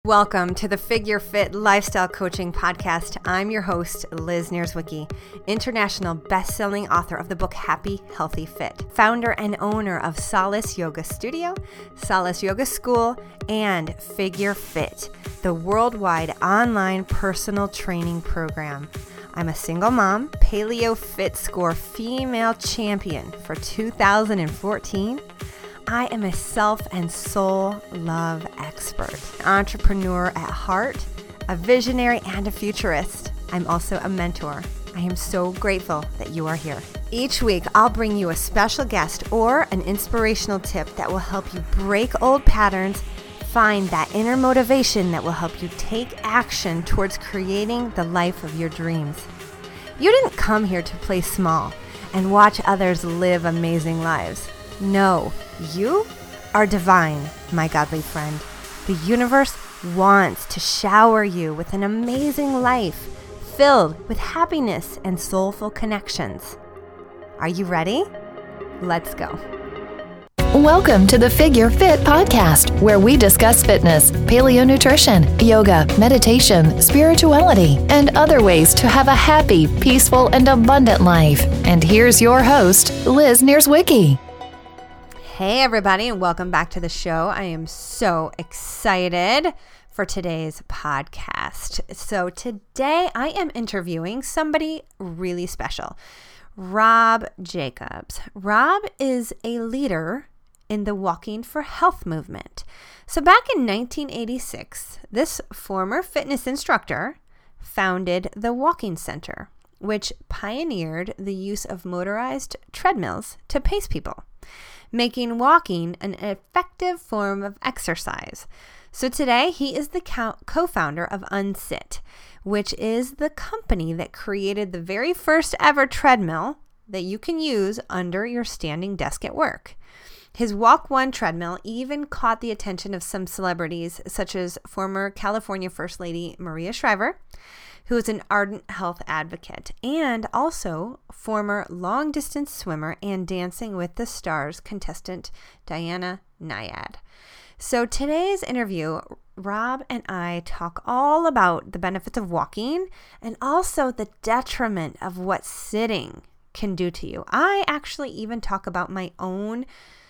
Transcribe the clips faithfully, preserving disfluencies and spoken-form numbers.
Welcome to the Figure Fit Lifestyle Coaching Podcast. I'm your host, Liz Nierzwicki, international best-selling author of the book Happy, Healthy, Fit, founder and owner of Solace Yoga Studio, Solace Yoga School, and Figure Fit, the worldwide online personal training program. I'm a single mom, Paleo Fit Score female champion for two thousand fourteen. I am a self and soul love expert, an entrepreneur at heart, a visionary and a futurist. I'm also a mentor. I am so grateful that you are here. Each week, I'll bring you a special guest or an inspirational tip that will help you break old patterns, find that inner motivation that will help you take action towards creating the life of your dreams. You didn't come here to play small and watch others live amazing lives. No, you are divine, my godly friend. The universe wants to shower you with an amazing life filled with happiness and soulful connections. Are you ready? Let's go. Welcome to the Figure Fit Podcast, where we discuss fitness, paleo nutrition, yoga, meditation, spirituality, and other ways to have a happy, peaceful, and abundant life. And here's your host, Liz Nierzwicki. Hey everybody, and welcome back to the show. I am so excited for today's podcast. So today I am interviewing somebody really special, Rob Jacobs. Rob is a leader in the Walking for Health movement. So back in nineteen eighty-six, this former fitness instructor founded the Walking Center, which pioneered the use of motorized treadmills to pace people, making walking an effective form of exercise. So today, he is the co-founder of Unsit, which is the company that created the very first ever treadmill that you can use under your standing desk at work. His Walk One treadmill even caught the attention of some celebrities, such as former California First Lady Maria Shriver, who is an ardent health advocate, and also former long-distance swimmer and Dancing with the Stars contestant Diana Nyad. So today's interview, Rob and I talk all about the benefits of walking and also the detriment of what sitting can do to you. I actually even talk about my own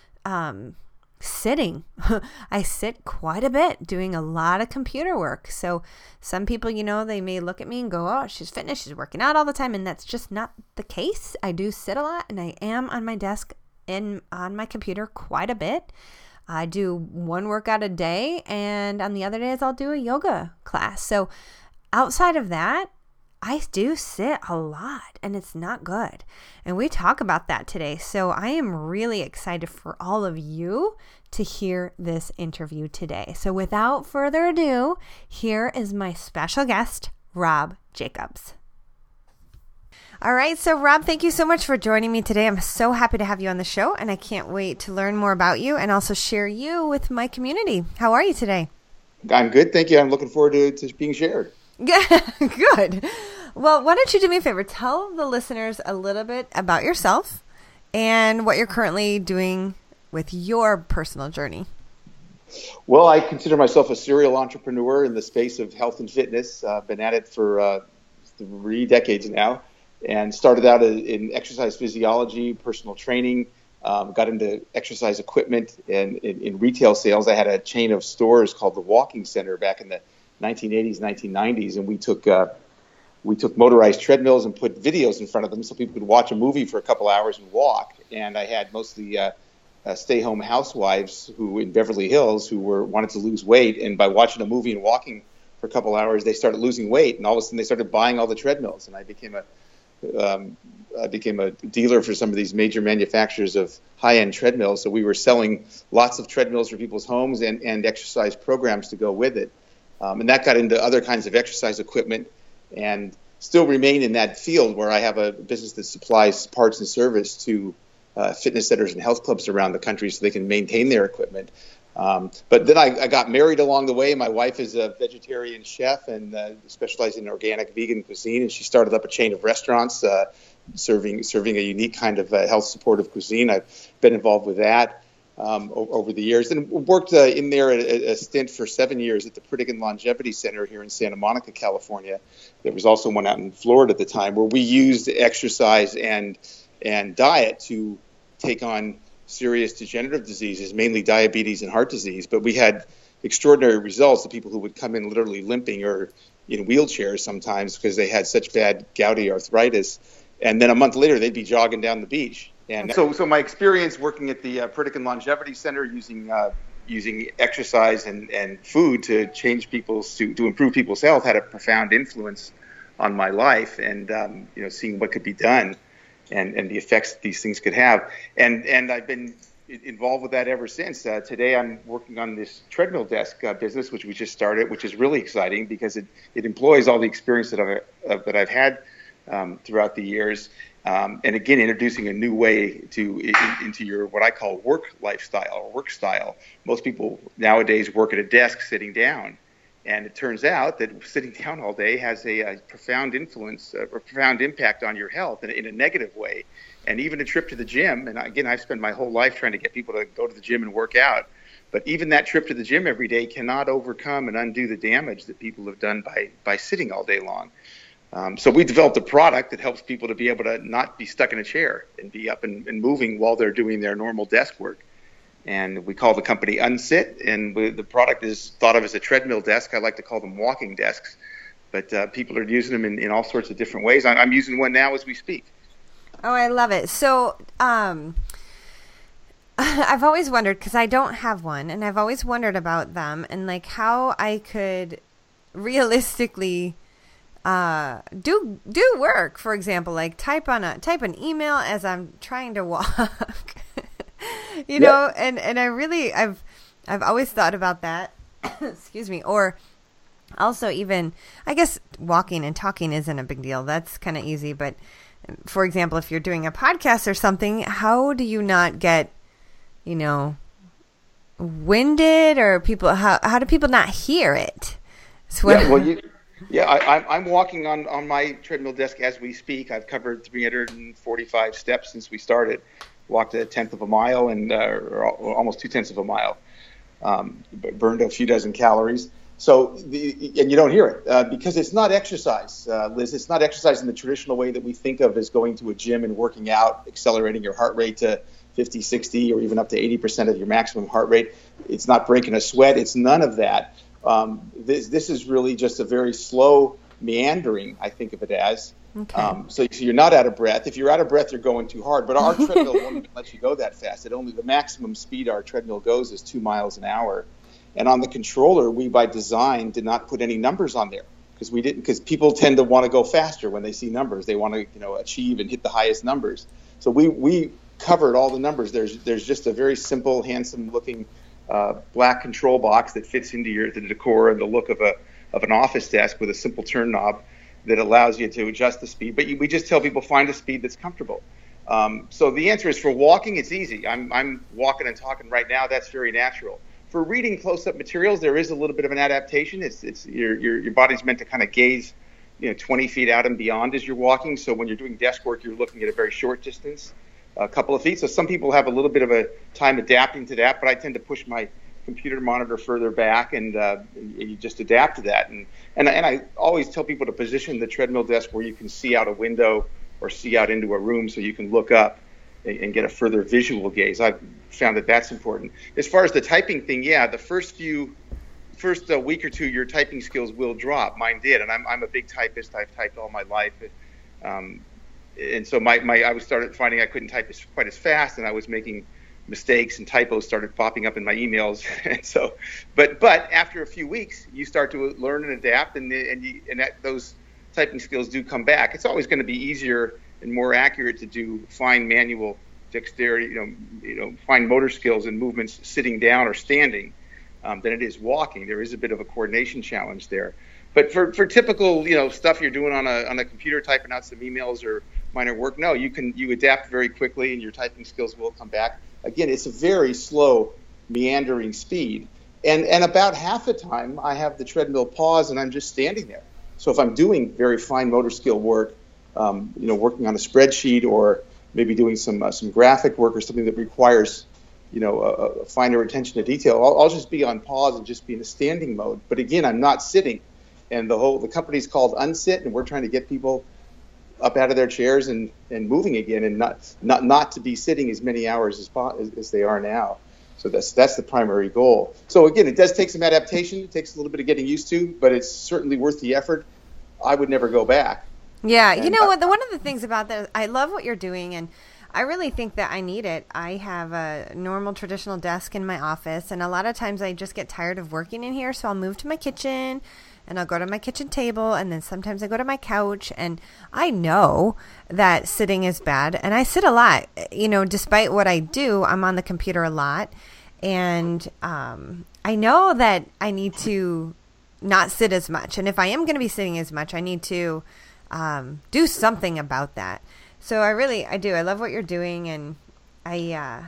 um sitting. I sit quite a bit doing a lot of computer work. So some people, you know, they may look at me and go, oh, she's fitness, she's working out all the time. And that's just not the case. I do sit a lot and I am on my desk and on my computer quite a bit. I do one workout a day, and on the other days I'll do a yoga class. So outside of that, I do sit a lot and it's not good. And we talk about that today. So I am really excited for all of you to hear this interview today. So without further ado, here is my special guest, Rob Jacobs. All right. So Rob, thank you so much for joining me today. I'm so happy to have you on the show, and I can't wait to learn more about you and also share you with my community. How are you today? I'm good. Thank you. I'm looking forward to, to being shared. Good. Well, why don't you do me a favor? Tell the listeners a little bit about yourself and what you're currently doing with your personal journey. Well, I consider myself a serial entrepreneur in the space of health and fitness. I've uh, been at it for uh, three decades now, and started out in exercise physiology, personal training, um, got into exercise equipment and in, in retail sales. I had a chain of stores called the Walking Center back in the nineteen eighties, nineteen nineties, and we took uh, we took motorized treadmills and put videos in front of them so people could watch a movie for a couple hours and walk. And I had mostly uh, uh, stay-home housewives who in Beverly Hills who were wanted to lose weight, and by watching a movie and walking for a couple hours, they started losing weight, and all of a sudden they started buying all the treadmills, and I became a um, I became a dealer for some of these major manufacturers of high-end treadmills. So we were selling lots of treadmills for people's homes and, and exercise programs to go with it. Um, and that got into other kinds of exercise equipment, and still remain in that field where I have a business that supplies parts and service to uh, fitness centers and health clubs around the country so they can maintain their equipment. Um, but then I, I got married along the way. My wife is a vegetarian chef and uh, specializes in organic vegan cuisine, and she started up a chain of restaurants uh, serving serving a unique kind of uh, health supportive cuisine. I've been involved with that. um, o- over the years, and worked uh, in there a, a stint for seven years at the Pritikin Longevity Center here in Santa Monica, California. There was also one out in Florida at the time, where we used exercise and and diet to take on serious degenerative diseases, mainly diabetes and heart disease. But we had extraordinary results. The people who would come in literally limping or in wheelchairs sometimes because they had such bad gouty arthritis. And then a month later, they'd be jogging down the beach. And so, so my experience working at the uh, Pritikin Longevity Center, using uh, using exercise and, and food to change people's to, to improve people's health, had a profound influence on my life. And um, you know, seeing what could be done, and, and the effects that these things could have. And and I've been involved with that ever since. Uh, today, I'm working on this treadmill desk uh, business, which we just started, which is really exciting because it it employs all the experience that I've uh, that I've had Um, throughout the years, um, and again introducing a new way to in, into your what I call work lifestyle or work style. Most people nowadays work at a desk sitting down, and it turns out that sitting down all day has a, a profound influence, a, a profound impact on your health in, in a negative way. And even a trip to the gym, and again, I've spent my whole life trying to get people to go to the gym and work out, but even that trip to the gym every day cannot overcome and undo the damage that people have done by by sitting all day long. Um, so we developed a product that helps people to be able to not be stuck in a chair and be up and, and moving while they're doing their normal desk work. And we call the company Unsit, and we, the product is thought of as a treadmill desk. I like to call them walking desks, but uh, people are using them in, in all sorts of different ways. I'm, I'm using one now as we speak. Oh, I love it. So um, I've always wondered, because I don't have one, and I've always wondered about them and like how I could realistically uh do do work, for example, like type on a type an email as I'm trying to walk. you yeah. know and and I really I've I've always thought about that. Excuse me. Or also, even I guess walking and talking isn't a big deal, that's kind of easy, but for example, if you're doing a podcast or something, how do you not get, you know, winded, or people how how do people not hear it? So yeah, well you Yeah, I, I'm walking on, on my treadmill desk as we speak. I've covered three hundred forty-five steps since we started. Walked a tenth of a mile and uh, or almost two tenths of a mile. Um, burned a few dozen calories. So the, and you don't hear it uh, because it's not exercise, uh, Liz. It's not exercise in the traditional way that we think of as going to a gym and working out, accelerating your heart rate to fifty, sixty, or even up to eighty percent of your maximum heart rate. It's not breaking a sweat. It's none of that. Um, this, this is really just a very slow meandering, I think of it as. Okay. Um, so, so you're not out of breath. If you're out of breath, you're going too hard. But our treadmill won't even let you go that fast. It only the maximum speed our treadmill goes is two miles an hour. And on the controller, we by design did not put any numbers on there because we didn't. Because people tend to want to go faster when they see numbers. They want to, you know, achieve and hit the highest numbers. So we we covered all the numbers. There's there's just a very simple, handsome looking Uh, black control box that fits into your the decor and the look of a of an office desk with a simple turn knob that allows you to adjust the speed. But you, we just tell people find a speed that's comfortable. Um, so the answer is for walking, it's easy. I'm I'm walking and talking right now. That's very natural. For reading close-up materials, there is a little bit of an adaptation. It's it's your your your body's meant to kind of gaze, you know, twenty feet out and beyond as you're walking. So when you're doing desk work, you're looking at a very short distance. A couple of feet. So some people have a little bit of a time adapting to that, but I tend to push my computer monitor further back, and, uh, and you just adapt to that. And, and and I always tell people to position the treadmill desk where you can see out a window or see out into a room, so you can look up and, and get a further visual gaze. I've found that that's important. As far as the typing thing, yeah, the first few, first uh, week or two, your typing skills will drop. Mine did, and I'm I'm a big typist. I've typed all my life. Um, And so my, my I was started finding I couldn't type as, quite as fast, and I was making mistakes and typos started popping up in my emails. And so, but but after a few weeks, you start to learn and adapt, and and you, and that, those typing skills do come back. It's always going to be easier and more accurate to do fine manual dexterity, you know, you know, fine motor skills and movements sitting down or standing um, than it is walking. There is a bit of a coordination challenge there. But for, for typical, you know, stuff you're doing on a on a computer, typing out some emails or minor work, no, you can you adapt very quickly, and your typing skills will come back. Again, it's a very slow, meandering speed, and and about half the time I have the treadmill pause, and I'm just standing there. So if I'm doing very fine motor skill work, um, you know, working on a spreadsheet or maybe doing some uh, some graphic work or something that requires you know, a, a finer attention to detail. I'll, I'll just be on pause and just be in a standing mode. But again, I'm not sitting. And the whole the company's called Unsit, and we're trying to get people up out of their chairs and, and moving again, and not not not to be sitting as many hours as, as as they are now. So that's that's the primary goal. So again, it does take some adaptation. It takes a little bit of getting used to, but it's certainly worth the effort. I would never go back. Yeah, and you know what? The, one of the things about that, I love what you're doing, and I really think that I need it. I have a normal traditional desk in my office, and a lot of times I just get tired of working in here, so I'll move to my kitchen, and I'll go to my kitchen table, and then sometimes I go to my couch, and I know that sitting is bad, and I sit a lot. You know, despite what I do, I'm on the computer a lot, and um, I know that I need to not sit as much, and if I am going to be sitting as much, I need to um, do something about that. So I really, I do. I love what you're doing, and I, uh,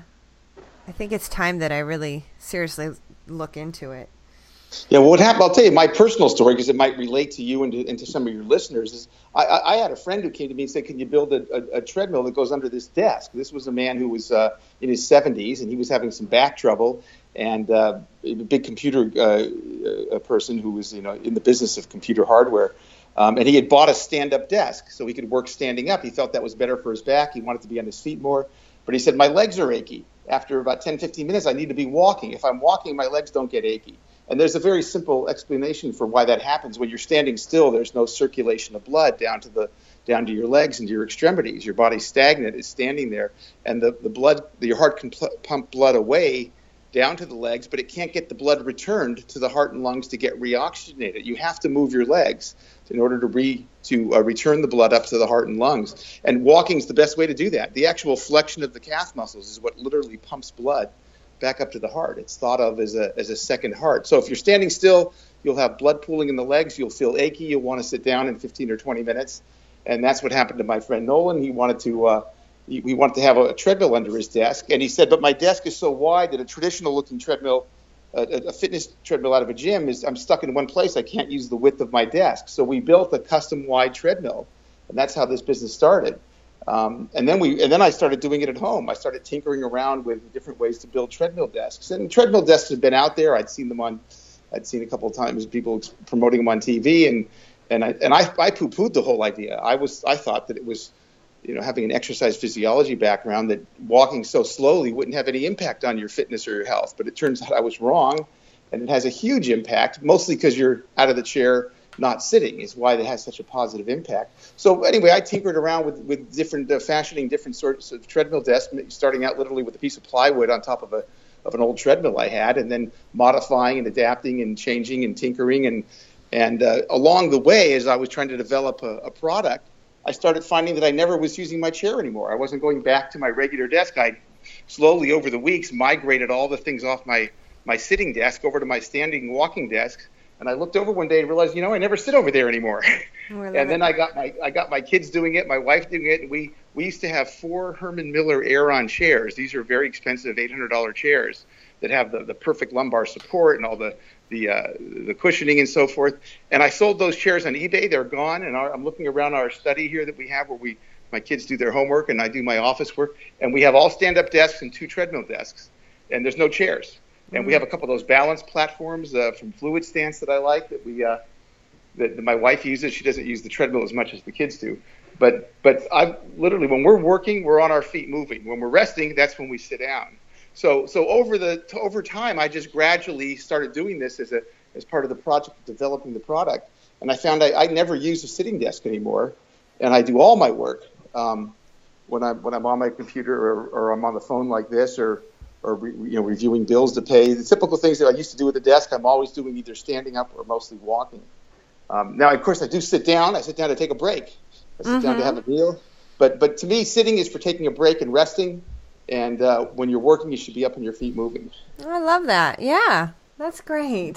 I think it's time that I really seriously look into it. Yeah, well, what happened? I'll tell you my personal story because it might relate to you and to, and to some of your listeners. Is I, I had a friend who came to me and said, "Can you build a, a, a treadmill that goes under this desk?" This was a man who was uh, in his seventies, and he was having some back trouble, and uh, a big computer uh, a person who was, you know, in the business of computer hardware. Um, and he had bought a stand-up desk so he could work standing up. He felt that was better for his back. He wanted to be on his feet more. But he said, my legs are achy. After about ten, fifteen minutes, I need to be walking. If I'm walking, my legs don't get achy. And there's a very simple explanation for why that happens. When you're standing still, there's no circulation of blood down to the down to your legs and to your extremities. Your body's stagnant. It's standing there. And the, the blood, your heart can pl- pump blood away down to the legs, but it can't get the blood returned to the heart and lungs to get reoxygenated. You have to move your legs in order to re to uh, return the blood up to the heart and lungs. And walking is the best way to do that. The actual flexion of the calf muscles is what literally pumps blood back up to the heart. It's thought of as a as a second heart. So if you're standing still, you'll have blood pooling in the legs. You'll feel achy. You'll want to sit down in fifteen or twenty minutes. And that's what happened to my friend Nolan. He wanted to uh, he, he wanted to have a, a treadmill under his desk, and he said, "But my desk is so wide that a traditional-looking treadmill, a, a fitness treadmill out of a gym, is I'm stuck in one place. I can't use the width of my desk." So we built a custom-wide treadmill, and that's how this business started. Um, and then we, and then I started doing it at home. I started tinkering around with different ways to build treadmill desks. And treadmill desks have been out there. I'd seen them on, I'd seen a couple of times people promoting them on T V, and and I and I, I poo-pooed the whole idea. I was, I thought that it was, you know, having an exercise physiology background, that walking so slowly wouldn't have any impact on your fitness or your health. But it turns out I was wrong, and it has a huge impact, mostly because you're out of the chair, not sitting, is why it has such a positive impact. So anyway, I tinkered around with, with different uh, fashioning different sorts of treadmill desks, starting out literally with a piece of plywood on top of a of an old treadmill I had, and then modifying and adapting and changing and tinkering. And and uh, along the way, as I was trying to develop a, a product, I started finding that I never was using my chair anymore. I wasn't going back to my regular desk. I slowly, over the weeks, migrated all the things off my, my sitting desk over to my standing walking desk. And I looked over one day and realized, you know, I never sit over there anymore. And then I got my I got my kids doing it, my wife doing it, and we, we used to have four Herman Miller Aeron chairs. These are very expensive eight hundred dollars chairs that have the, the perfect lumbar support and all the the uh, the cushioning and so forth. And I sold those chairs on eBay. They're gone. And our, I'm looking around our study here that we have where we my kids do their homework and I do my office work. And we have all stand-up desks and two treadmill desks. And there's no chairs. And we have a couple of those balance platforms uh, from Fluid Stance that I like that we uh, that, that my wife uses. She doesn't use the treadmill as much as the kids do. But but I literally, when we're working, we're on our feet moving. When we're resting, that's when we sit down. So so over the over time, I just gradually started doing this as a as part of the project of developing the product. And I found I, I never use a sitting desk anymore, and I do all my work um, when I'm when I'm on my computer or, or I'm on the phone like this, or or re, you know reviewing bills to pay. The typical things that I used to do at the desk, I'm always doing either standing up or mostly walking. Um, now, of course, I do sit down. I sit down to take a break. I sit mm-hmm. down to have a meal. But but to me, sitting is for taking a break and resting. And uh, when you're working, you should be up on your feet moving. I love that. Yeah, that's great.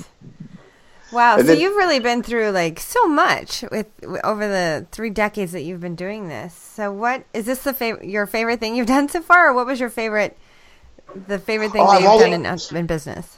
Wow. And so then, you've really been through like so much with over the three decades that you've been doing this. So what is this the fav- your favorite thing you've done so far, or what was your favorite? The favorite thing oh, that you've always, done in, in business?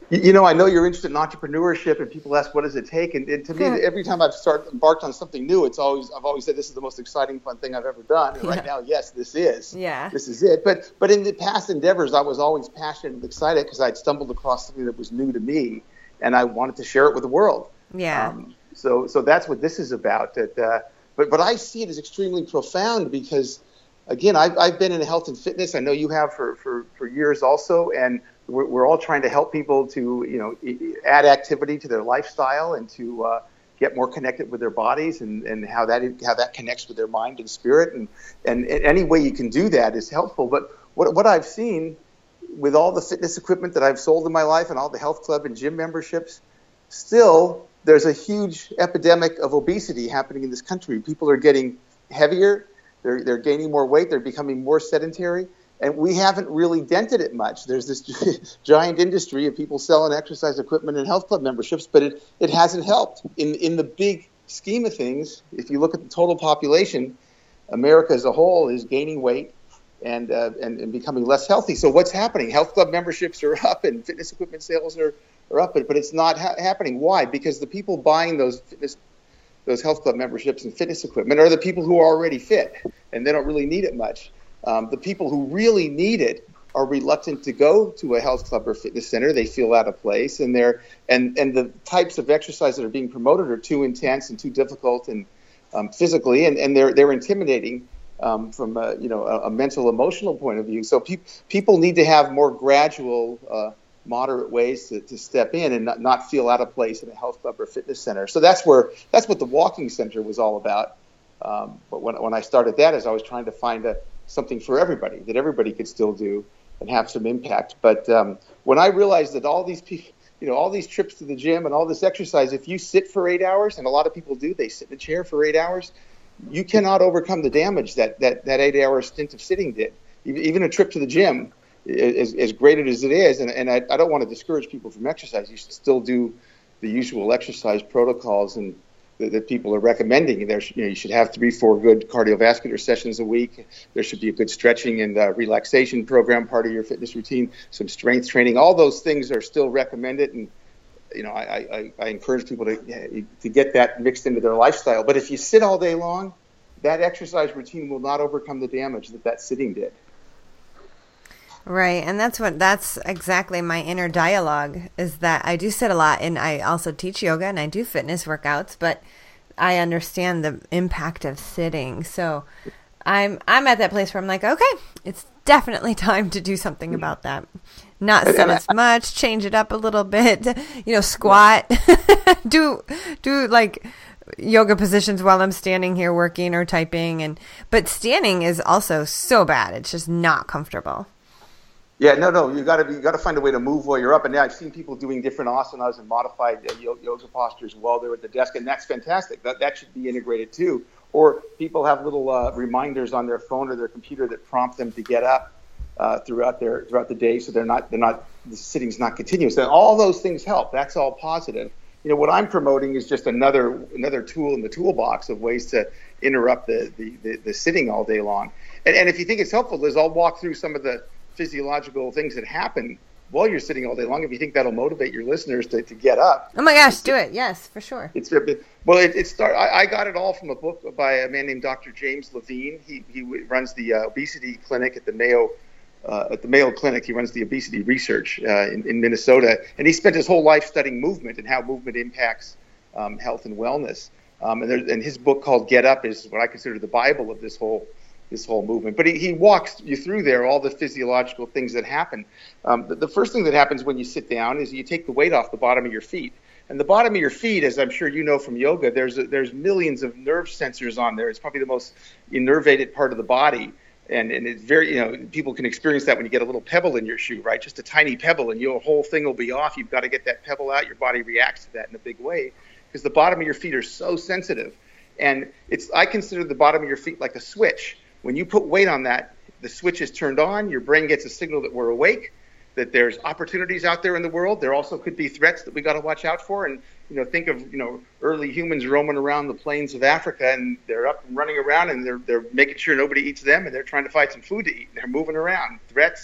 You, you know, I know you're interested in entrepreneurship, and people ask, what does it take? And, and to me, every time I've started embarked on something new, it's always I've always said this is the most exciting, fun thing I've ever done. And yeah. right now, yes, this is. Yeah. This is it. But but in the past endeavors, I was always passionate and excited because I'd stumbled across something that was new to me, and I wanted to share it with the world. Yeah. Um, so so that's what this is about. That, uh, but but I see it as extremely profound because, again, I've I've been in health and fitness. I know you have for for, for years also, and we're, we're all trying to help people to you know add activity to their lifestyle and to uh, get more connected with their bodies and, and how that how that connects with their mind and spirit, and, and any way you can do that is helpful. But what what I've seen with all the fitness equipment that I've sold in my life and all the health club and gym memberships, still there's a huge epidemic of obesity happening in this country. People are getting heavier, they're they're gaining more weight, they're becoming more sedentary, and we haven't really dented it much. There's this giant industry of people selling exercise equipment and health club memberships, but it, it hasn't helped. In in the big scheme of things, if you look at the total population, America as a whole is gaining weight and uh, and, and becoming less healthy. So what's happening? Health club memberships are up and fitness equipment sales are, are up, but it's not ha- happening. Why? Because the people buying those fitness those health club memberships and fitness equipment are the people who are already fit, and they don't really need it much. Um, the people who really need it are reluctant to go to a health club or fitness center. They feel out of place, and they're and and the types of exercise that are being promoted are too intense and too difficult and um, physically, and, and they're they're intimidating um, from a, you know a, a mental emotional point of view. So pe- people need to have more gradual, uh, moderate ways to, to step in and not, not feel out of place in a health club or fitness center. So that's where that's what the walking center was all about. Um, but when when I started that, is I was trying to find a something for everybody that everybody could still do and have some impact. But um, when I realized that all these people, you know, all these trips to the gym and all this exercise, if you sit for eight hours, and a lot of people do, they sit in a chair for eight hours, you cannot overcome the damage that that, that eight-hour stint of sitting did. Even a trip to the gym, as, as great as it is, and, and I, I don't want to discourage people from exercise. You should still do the usual exercise protocols and that people are recommending. There's, you know, you should have three, four good cardiovascular sessions a week. There should be a good stretching and uh, relaxation program part of your fitness routine. Some strength training. All those things are still recommended, and you know, I, I, I encourage people to to get that mixed into their lifestyle. But if you sit all day long, that exercise routine will not overcome the damage that that sitting did. Right. And that's what, that's exactly my inner dialogue, is that I do sit a lot, and I also teach yoga and I do fitness workouts, but I understand the impact of sitting. So I'm, I'm at that place where I'm like, okay, it's definitely time to do something about that. Not sit as much, change it up a little bit, you know, squat, do, do like yoga positions while I'm standing here working or typing. And, but standing is also so bad. It's just not comfortable. Yeah, no, no, you got to you got to find a way to move while you're up. And yeah, I've seen people doing different asanas and modified uh, yoga postures while they're at the desk, and that's fantastic. That that should be integrated too. Or people have little uh, reminders on their phone or their computer that prompt them to get up uh, throughout their throughout the day, so they're not they're not the sitting's not continuous. And all those things help. That's all positive. You know, what I'm promoting is just another another tool in the toolbox of ways to interrupt the the, the, the sitting all day long. And and if you think it's helpful, Liz, I'll walk through some of the physiological things that happen while you're sitting all day long, if you think that'll motivate your listeners to, to get up. Oh my gosh, do it. Yes, for sure. It's well, it, it start. I, I got it all from a book by a man named Doctor James Levine. He he runs the uh, obesity clinic at the Mayo uh, at the Mayo Clinic. He runs the obesity research uh, in, in Minnesota, and he spent his whole life studying movement and how movement impacts um, health and wellness. Um, and, there, and his book called Get Up is what I consider the Bible of this whole this whole movement. But he, he walks you through there all the physiological things that happen. Um, the, the first thing that happens when you sit down is you take the weight off the bottom of your feet. And the bottom of your feet, as I'm sure you know from yoga, there's a, there's millions of nerve sensors on there. It's probably the most innervated part of the body. And and it's very, you know, people can experience that when you get a little pebble in your shoe, right? Just a tiny pebble, and your whole thing will be off. You've got to get that pebble out. Your body reacts to that in a big way because the bottom of your feet are so sensitive. And it's I consider the bottom of your feet like a switch. When you put weight on that, the switch is turned on. Your brain gets a signal that we're awake, that there's opportunities out there in the world. There also could be threats that we got to watch out for. And, you know, think of, you know, early humans roaming around the plains of Africa, and they're up and running around, and they're they're making sure nobody eats them, and they're trying to find some food to eat. They're moving around. Threats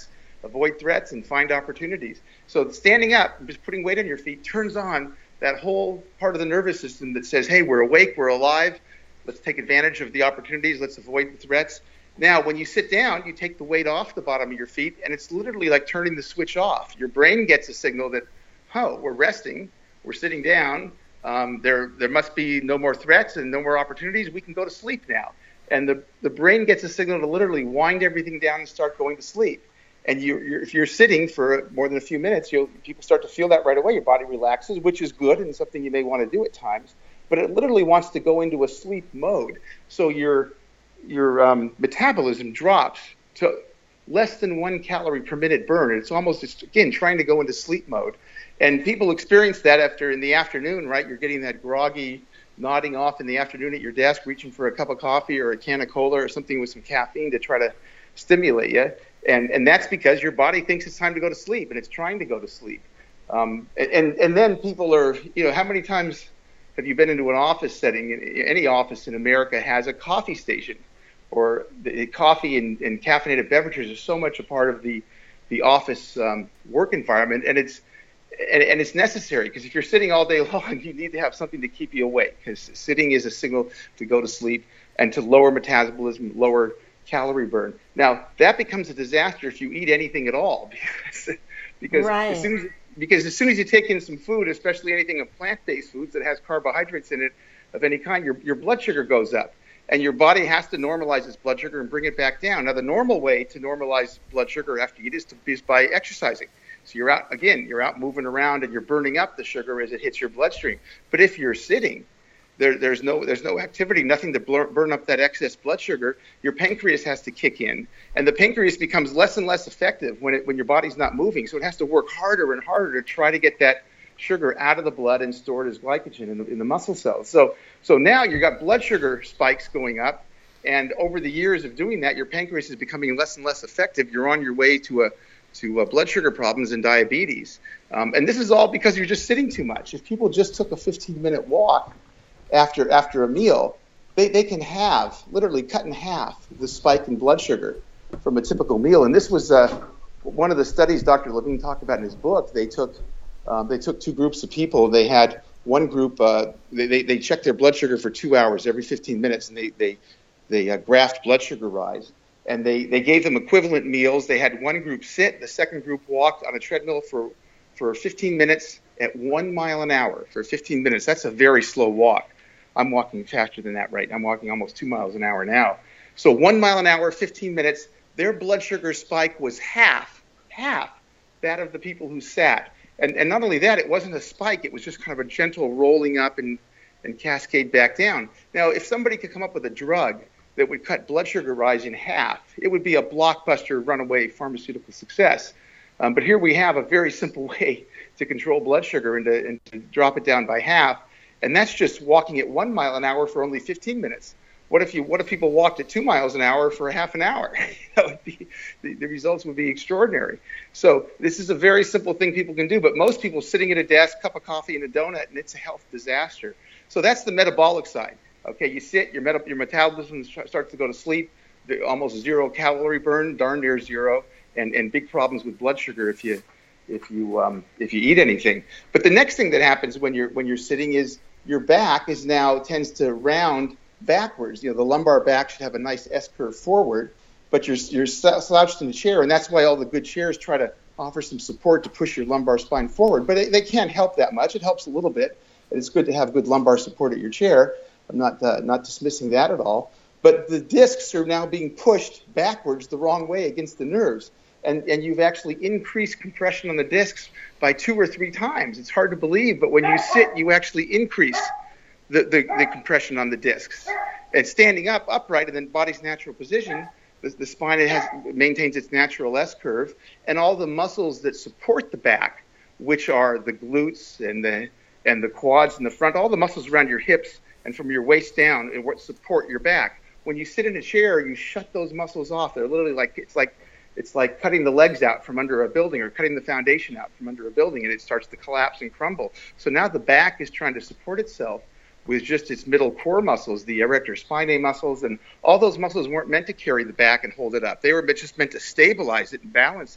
avoid threats, and find opportunities. So standing up, just putting weight on your feet, turns on that whole part of the nervous system that says, hey, we're awake, we're alive, let's take advantage of the opportunities, let's avoid the threats. Now, when you sit down, you take the weight off the bottom of your feet, and it's literally like turning the switch off. Your brain gets a signal that, oh, we're resting, we're sitting down, um, there there must be no more threats and no more opportunities, we can go to sleep now. And the, the brain gets a signal to literally wind everything down and start going to sleep. And you, you're, if you're sitting for more than a few minutes, you'll, people start to feel that right away. Your body relaxes, which is good and something you may want to do at times. But it literally wants to go into a sleep mode. So your your um, metabolism drops to less than one calorie per minute burn. It's almost, it's, again, trying to go into sleep mode. And people experience that after in the afternoon, right? You're getting that groggy, nodding off in the afternoon at your desk, reaching for a cup of coffee or a can of cola or something with some caffeine to try to stimulate you. And and that's because your body thinks it's time to go to sleep, and it's trying to go to sleep. Um, and, and then people are, you know, how many times have you been into an office setting? Any office in America has a coffee station, or the coffee and, and caffeinated beverages are so much a part of the, the office um, work environment, and it's and, and it's necessary, because if you're sitting all day long, you need to have something to keep you awake, because sitting is a signal to go to sleep and to lower metabolism, lower calorie burn. Now, that becomes a disaster if you eat anything at all, because because, right. as soon as, because as soon as you take in some food, especially anything of plant-based foods that has carbohydrates in it of any kind, your, your blood sugar goes up. And your body has to normalize its blood sugar and bring it back down. Now, the normal way to normalize blood sugar after you eat is, to, is by exercising. So you're out, again, you're out moving around and you're burning up the sugar as it hits your bloodstream. But if you're sitting, there, there's no there's no activity, nothing to blur, burn up that excess blood sugar. Your pancreas has to kick in, and the pancreas becomes less and less effective when it when your body's not moving. So it has to work harder and harder to try to get that sugar out of the blood and stored as glycogen in the, in the muscle cells. So so now you've got blood sugar spikes going up, and over the years of doing that, your pancreas is becoming less and less effective. You're on your way to a to uh, blood sugar problems and diabetes. Um, and this is all because you're just sitting too much. If people just took a fifteen minute walk after after a meal, they, they can have, literally cut in half, the spike in blood sugar from a typical meal. And this was uh, one of the studies Doctor Levine talked about in his book. They took um, they took two groups of people. They had one group, uh, they, they, they checked their blood sugar for two hours every fifteen minutes, and they, they, they uh, graphed blood sugar rise. And they, they gave them equivalent meals. They had one group sit, the second group walked on a treadmill for, for fifteen minutes at one mile an hour for fifteen minutes. That's a very slow walk. I'm walking faster than that right now. I'm walking almost two miles an hour now. So one mile an hour, fifteen minutes, their blood sugar spike was half, half that of the people who sat. And, and not only that, it wasn't a spike. It was just kind of a gentle rolling up and, and cascade back down. Now, if somebody could come up with a drug that would cut blood sugar rise in half, it would be a blockbuster runaway pharmaceutical success. Um, but here we have a very simple way to control blood sugar and to, and to drop it down by half, and that's just walking at one mile an hour for only fifteen minutes. What if you? What if people walked at two miles an hour for a half an hour? That would be, the, the results would be extraordinary. So this is a very simple thing people can do, but most people sitting at a desk, cup of coffee and a donut, and it's a health disaster. So that's the metabolic side. Okay, you sit, your, meta, your metabolism starts to go to sleep, almost zero calorie burn, darn near zero, and, and big problems with blood sugar if you if you um, if you eat anything. But the next thing that happens when you're when you're sitting is your back is now tends to round backwards. You know, the lumbar back should have a nice S curve forward, but you're you're slouched in the chair, and that's why all the good chairs try to offer some support to push your lumbar spine forward. But they, they can't help that much. It helps a little bit. It's good to have good lumbar support at your chair. I'm not uh, not dismissing that at all. But the discs are now being pushed backwards the wrong way against the nerves. And, and you've actually increased compression on the discs by two or three times. It's hard to believe, but when you sit, you actually increase the, the, the compression on the discs. And standing up upright in the body's natural position, the, the spine it has, maintains its natural S curve, and all the muscles that support the back, which are the glutes and the and the quads in the front, all the muscles around your hips and from your waist down, and what support your back. When you sit in a chair, you shut those muscles off. They're literally like it's like it's like cutting the legs out from under a building, or cutting the foundation out from under a building, and it starts to collapse and crumble. So now the back is trying to support itself with just its middle core muscles, the erector spinae muscles, and all those muscles weren't meant to carry the back and hold it up. They were just meant to stabilize it and balance it.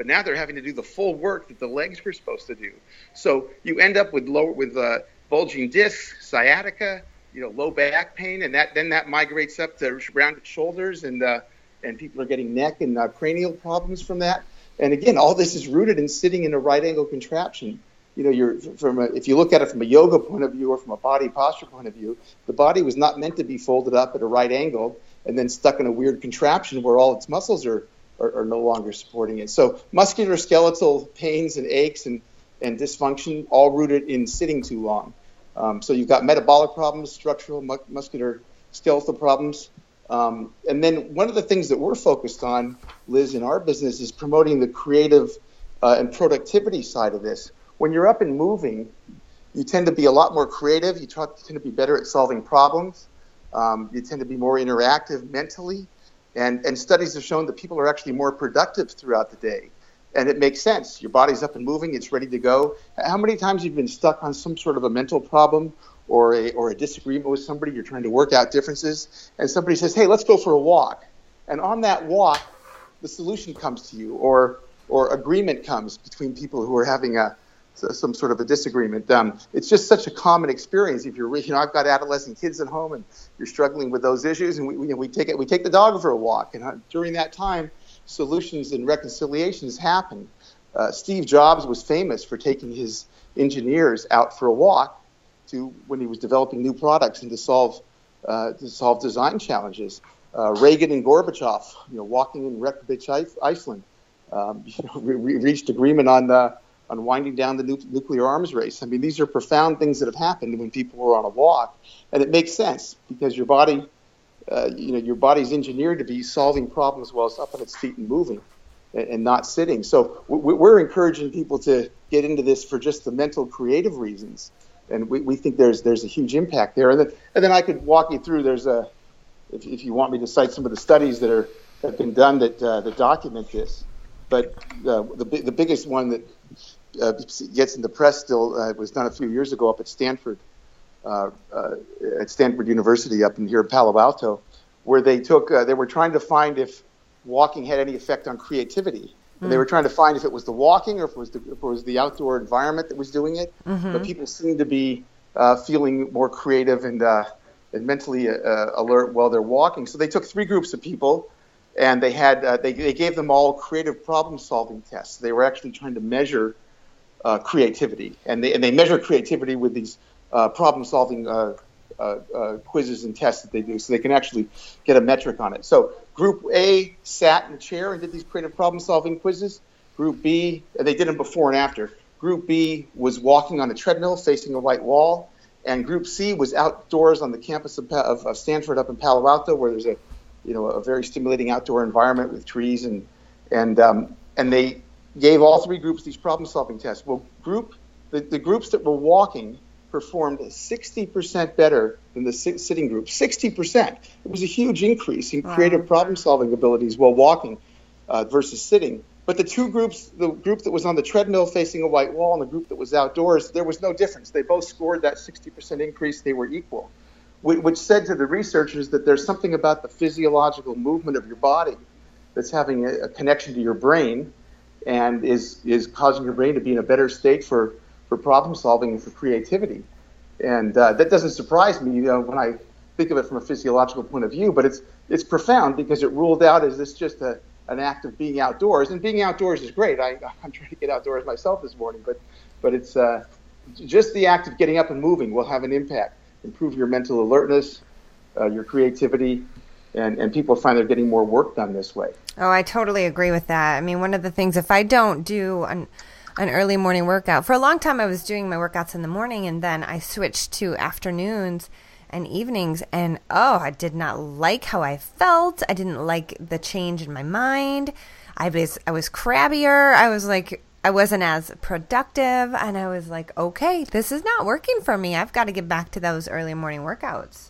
but now they're having to do the full work that the legs were supposed to do. So you end up with low, with uh, bulging discs, sciatica, you know, low back pain, and that then that migrates up to rounded shoulders, and uh, and people are getting neck and uh, cranial problems from that. And again, all this is rooted in sitting in a right angle contraption. You know, you're from a, if you look at it from a yoga point of view or from a body posture point of view, the body was not meant to be folded up at a right angle and then stuck in a weird contraption where all its muscles are are, are no longer supporting it. So musculoskeletal pains and aches and, and dysfunction all rooted in sitting too long. Um, so you've got metabolic problems, structural, mu- muscular, skeletal problems. Um, and then one of the things that we're focused on, Liz, in our business is promoting the creative uh, and productivity side of this. When you're up and moving, you tend to be a lot more creative. You try, tend to be better at solving problems. Um, you tend to be more interactive mentally. And, and studies have shown that people are actually more productive throughout the day. And it makes sense. Your body's up and moving. It's ready to go. How many times you've been stuck on some sort of a mental problem or a, or a disagreement with somebody? You're trying to work out differences. And somebody says, hey, let's go for a walk. And on that walk, the solution comes to you, or or agreement comes between people who are having a some sort of a disagreement. Um, it's just such a common experience. If you're, you know, I've got adolescent kids at home, and you're struggling with those issues, and we we, we take it, we take the dog for a walk, and uh, during that time, solutions and reconciliations happen. Uh, Steve Jobs was famous for taking his engineers out for a walk to when he was developing new products and to solve uh, to solve design challenges. Uh, Reagan and Gorbachev, you know, walking in Reykjavik, Iceland, um, you know, we reached agreement on the on winding down the nu- nuclear arms race. I mean, these are profound things that have happened when people were on a walk, and it makes sense because your body, uh, you know, your body's engineered to be solving problems while it's up on its feet and moving, and, and not sitting. So we, we're encouraging people to get into this for just the mental, creative reasons, and we, we think there's there's a huge impact there. And then and then I could walk you through. There's a, if, if you want me to cite some of the studies that are have been done that uh, that document this, but uh, the the biggest one that Uh, gets in the press still uh, was done a few years ago up at Stanford, uh, uh, at Stanford University up in here in Palo Alto, where they took, uh, they were trying to find if walking had any effect on creativity. Mm. And they were trying to find if it was the walking or if it was the, if it was the outdoor environment that was doing it. Mm-hmm. But people seemed to be uh, feeling more creative and, uh, and mentally uh, alert while they're walking. So they took three groups of people, and they had uh, they, they gave them all creative problem-solving tests. They were actually trying to measure Uh, creativity, and they and they measure creativity with these uh, problem-solving uh, uh, uh, quizzes and tests that they do, so they can actually get a metric on it. So Group A sat in a chair and did these creative problem-solving quizzes. Group B, and they did them before and after. Group B was walking on a treadmill facing a white wall, and Group C was outdoors on the campus of, of, of Stanford up in Palo Alto, where there's a you know a very stimulating outdoor environment with trees and and um, and they gave all three groups these problem-solving tests. Well, group the, the groups that were walking performed sixty percent better than the sit- sitting group. sixty percent. It was a huge increase in creative wow. problem-solving abilities while walking uh, versus sitting. But the two groups, the group that was on the treadmill facing a white wall and the group that was outdoors, there was no difference. They both scored that sixty percent increase. They were equal, which said to the researchers that there's something about the physiological movement of your body that's having a, a connection to your brain and is is causing your brain to be in a better state for, for problem solving and for creativity. And uh, that doesn't surprise me, you know, when I think of it from a physiological point of view, but it's it's profound because it ruled out as this just a an act of being outdoors. And being outdoors is great. I, I'm trying to get outdoors myself this morning, but but it's uh, just the act of getting up and moving will have an impact, improve your mental alertness, uh, your creativity, and, and people find they're getting more work done this way. Oh, I totally agree with that. I mean, one of the things, if I don't do an, an early morning workout, for a long time I was doing my workouts in the morning, and then I switched to afternoons and evenings, and oh, I did not like how I felt. I didn't like the change in my mind. I was I was crabbier. I was like, I wasn't as productive, and I was like, okay, this is not working for me. I've got to get back to those early morning workouts.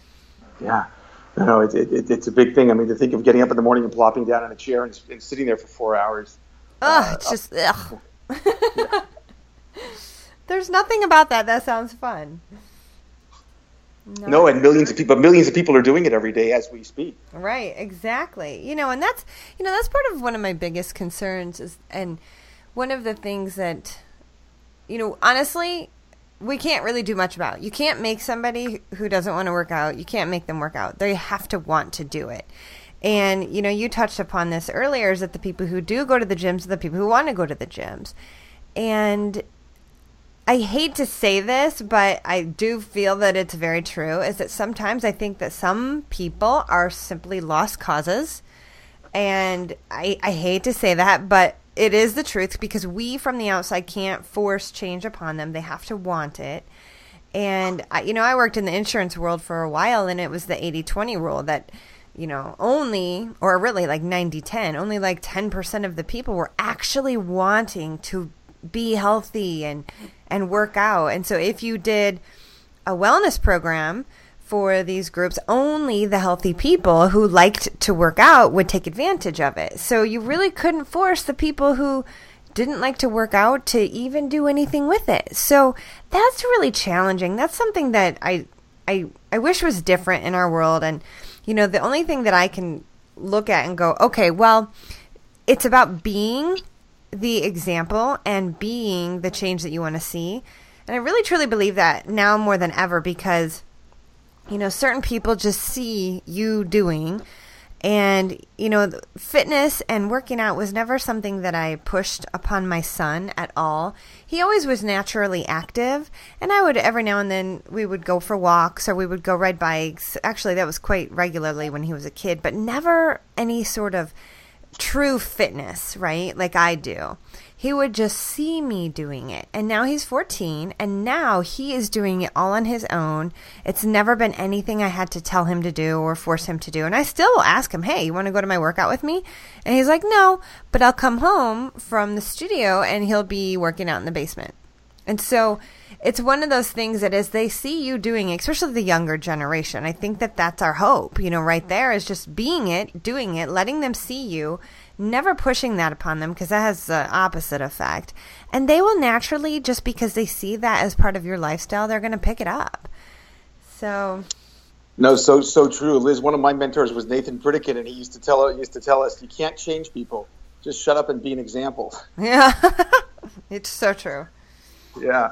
Yeah. No, it, it, it's a big thing. I mean, to think of getting up in the morning and plopping down in a chair and, and sitting there for four hours. Ugh, uh, it's just, ugh. Yeah. There's nothing about that that sounds fun. No. no, and millions of people, millions of people are doing it every day as we speak. Right, exactly. You know, and that's, you know, that's part of one of my biggest concerns is, and one of the things that, you know, honestly, we can't really do much about. You can't make somebody who doesn't want to work out, you can't make them work out. They have to want to do it. And, you know, you touched upon this earlier, is that the people who do go to the gyms are the people who want to go to the gyms. And I hate to say this, but I do feel that it's very true, is that sometimes I think that some people are simply lost causes. And I, I hate to say that, but it is the truth, because we from the outside can't force change upon them. They have to want it. And, I, you know, I worked in the insurance world for a while, and it was the eighty twenty rule that, you know, only, or really like ninety ten, only like ten percent of the people were actually wanting to be healthy and and work out. And so if you did a wellness program for these groups, only the healthy people who liked to work out would take advantage of it. So you really couldn't force the people who didn't like to work out to even do anything with it. So that's really challenging. That's something that I I I wish was different in our world. And, you know, the only thing that I can look at and go, okay, well, it's about being the example and being the change that you want to see. And I really truly believe that now more than ever, because, you know, certain people just see you doing. And, you know, fitness and working out was never something that I pushed upon my son at all. He always was naturally active. And I would, every now and then, we would go for walks or we would go ride bikes. Actually, that was quite regularly when he was a kid, but never any sort of true fitness, right? Like I do. He would just see me doing it. And now he's fourteen, and now he is doing it all on his own. It's never been anything I had to tell him to do or force him to do. And I still will ask him, hey, you want to go to my workout with me? And he's like, no, but I'll come home from the studio and he'll be working out in the basement. And so it's one of those things that as they see you doing it, especially the younger generation, I think that that's our hope, you know, right there is just being it, doing it, letting them see you, never pushing that upon them, because that has the opposite effect. And they will naturally, just because they see that as part of your lifestyle, they're going to pick it up. So... No, so so true, Liz. One of my mentors was Nathan Pritikin, and he used to tell used to tell us, you can't change people, just shut up and be an example. Yeah, it's so true. Yeah.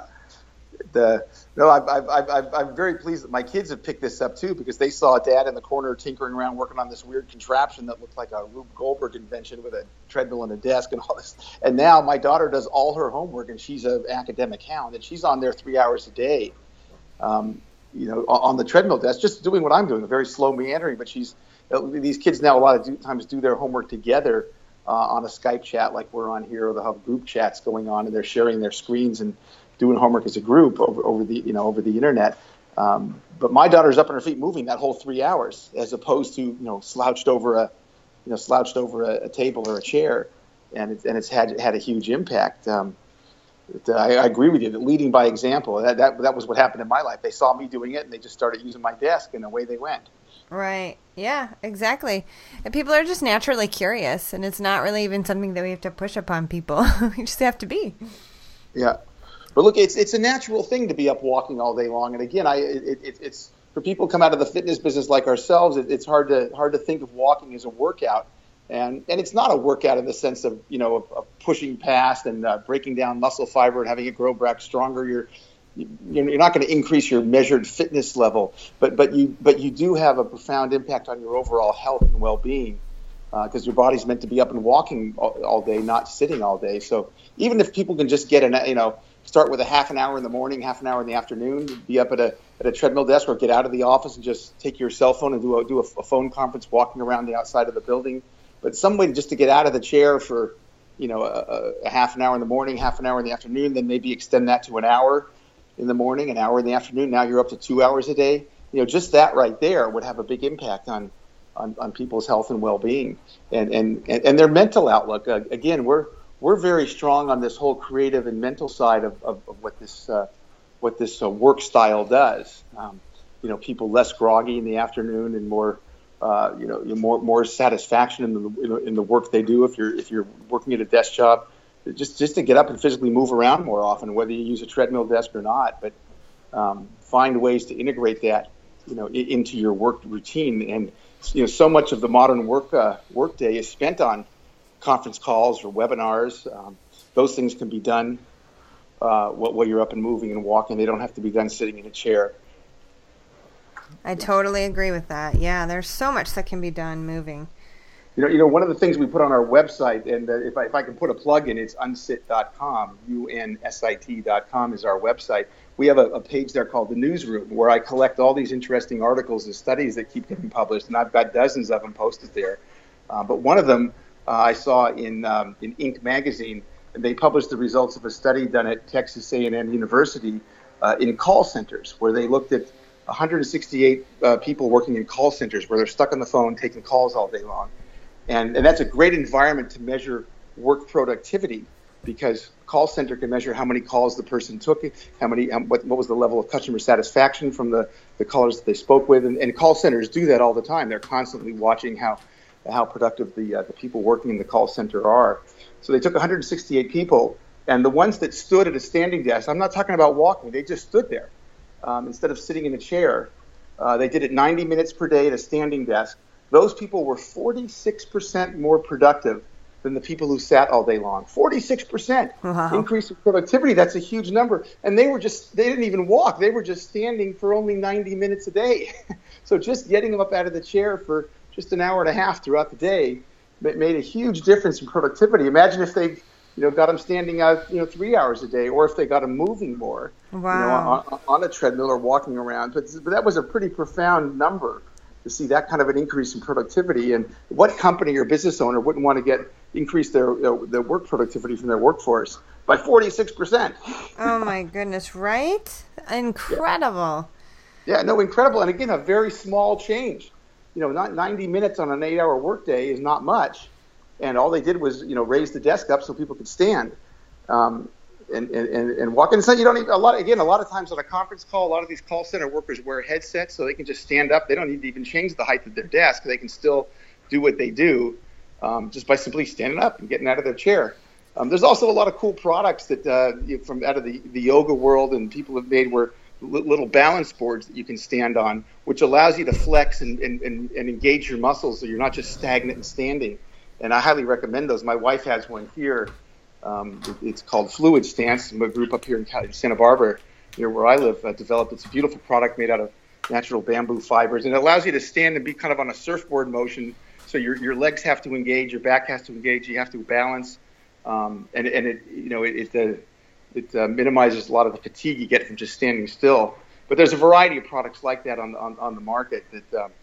The, no, I, I, I, I'm very pleased that my kids have picked this up too, because they saw Dad in the corner tinkering around working on this weird contraption that looked like a Rube Goldberg invention with a treadmill and a desk and all this. And now my daughter does all her homework, and she's an academic hound, and she's on there three hours a day, um, you know, on the treadmill desk, just doing what I'm doing, very slow meandering. But she's these kids now a lot of do, times do their homework together uh, on a Skype chat like we're on here, or they'll have group chats going on, and they're sharing their screens and doing homework as a group over, over the you know over the internet. Um, but my daughter's up on her feet moving that whole three hours, as opposed to you know slouched over a you know slouched over a, a table or a chair, and it's and it's had had a huge impact. Um, it, uh, I, I agree with you that leading by example, that, that that was what happened in my life. They saw me doing it, and they just started using my desk, and away they went. Right. Yeah, exactly. And people are just naturally curious, and it's not really even something that we have to push upon people. We just have to be. Yeah. But look, it's it's a natural thing to be up walking all day long. And again, I it, it, it's for people who come out of the fitness business like ourselves. It, it's hard to hard to think of walking as a workout, and and it's not a workout in the sense of you know of, of pushing past and uh, breaking down muscle fiber and having it grow back stronger. You're you're not going to increase your measured fitness level, but but you but you do have a profound impact on your overall health and well-being, because uh, your body's meant to be up and walking all, all day, not sitting all day. So even if people can just get an you know. Start with a half an hour in the morning, half an hour in the afternoon, be up at a at a treadmill desk, or get out of the office and just take your cell phone and do a, do a, a phone conference walking around the outside of the building. But some way just to get out of the chair for, you know, a, a half an hour in the morning, half an hour in the afternoon, then maybe extend that to an hour in the morning, an hour in the afternoon. Now you're up to two hours a day. You know, just that right there would have a big impact on on, on people's health and well-being and and, and, and their mental outlook. Uh, again, we're We're very strong on this whole creative and mental side of, of, of what this uh, what this uh, work style does. Um, you know, people less groggy in the afternoon and more, uh, you know, more more satisfaction in the in the work they do. If you're if you're working at a desk job, just just to get up and physically move around more often, whether you use a treadmill desk or not. But um, find ways to integrate that you know, into your work routine. And you know, so much of the modern work uh, workday is spent on conference calls or webinars. Um, those things can be done uh, while you're up and moving and walking. They don't have to be done sitting in a chair. I totally agree with that. Yeah, there's so much that can be done moving. You know, you know, one of the things we put on our website, and uh, if I if I can put a plug in, it's unsit dot com. U N S I T dot com is our website. We have a, a page there called the Newsroom, where I collect all these interesting articles and studies that keep getting published, and I've got dozens of them posted there. Uh, but one of them uh, I saw in um, in Inc magazine, and they published the results of a study done at Texas A and M University uh, in call centers, where they looked at one hundred sixty-eight uh, people working in call centers, where they're stuck on the phone taking calls all day long. And, and that's a great environment to measure work productivity, because call center can measure how many calls the person took, how many, um, what, what was the level of customer satisfaction from the, the callers that they spoke with. And, and call centers do that all the time. They're constantly watching how how productive the, uh, the people working in the call center are. So they took one hundred sixty-eight people, and the ones that stood at a standing desk, I'm not talking about walking, they just stood there. Um, instead of sitting in a chair, uh, they did it ninety minutes per day at a standing desk. Those people were forty-six percent more productive than the people who sat all day long. forty-six percent Wow. Increase in productivity. That's a huge number. And they were just, they didn't even walk. They were just standing for only ninety minutes a day. So just getting them up out of the chair for just an hour and a half throughout the day made a huge difference in productivity. Imagine if they, you know, got them standing out, you know, three hours a day, or if they got them moving more, Wow. you know, on, on a treadmill or walking around. But, but that was a pretty profound number, to see that kind of an increase in productivity. And what company or business owner wouldn't want to get increase their uh, their work productivity from their workforce by forty-six percent? Oh my goodness, right? Incredible. Yeah, no, incredible. And again, a very small change. You know, not ninety minutes on an eight-hour workday is not much. And all they did was, you know, raise the desk up so people could stand. Um, And, and, and walk in. So you don't need a lot. Again, a lot of times on a conference call, a lot of these call center workers wear headsets, so they can just stand up. They don't need to even change the height of their desk. They can still do what they do um, just by simply standing up and getting out of their chair. Um, there's also a lot of cool products that uh, you, from out of the, the yoga world, and people have made where little balance boards that you can stand on, which allows you to flex and, and, and, and engage your muscles, so you're not just stagnant and standing. And I highly recommend those. My wife has one here. Um, it, it's called Fluid Stance. A group up here in, in Santa Barbara, near where I live, uh, developed. It's a beautiful product made out of natural bamboo fibers, and it allows you to stand and be kind of on a surfboard motion. So your your legs have to engage, your back has to engage, you have to balance, um, and and it you know it it, uh, it uh, minimizes a lot of the fatigue you get from just standing still. But there's a variety of products like that on on, on the market that. Um,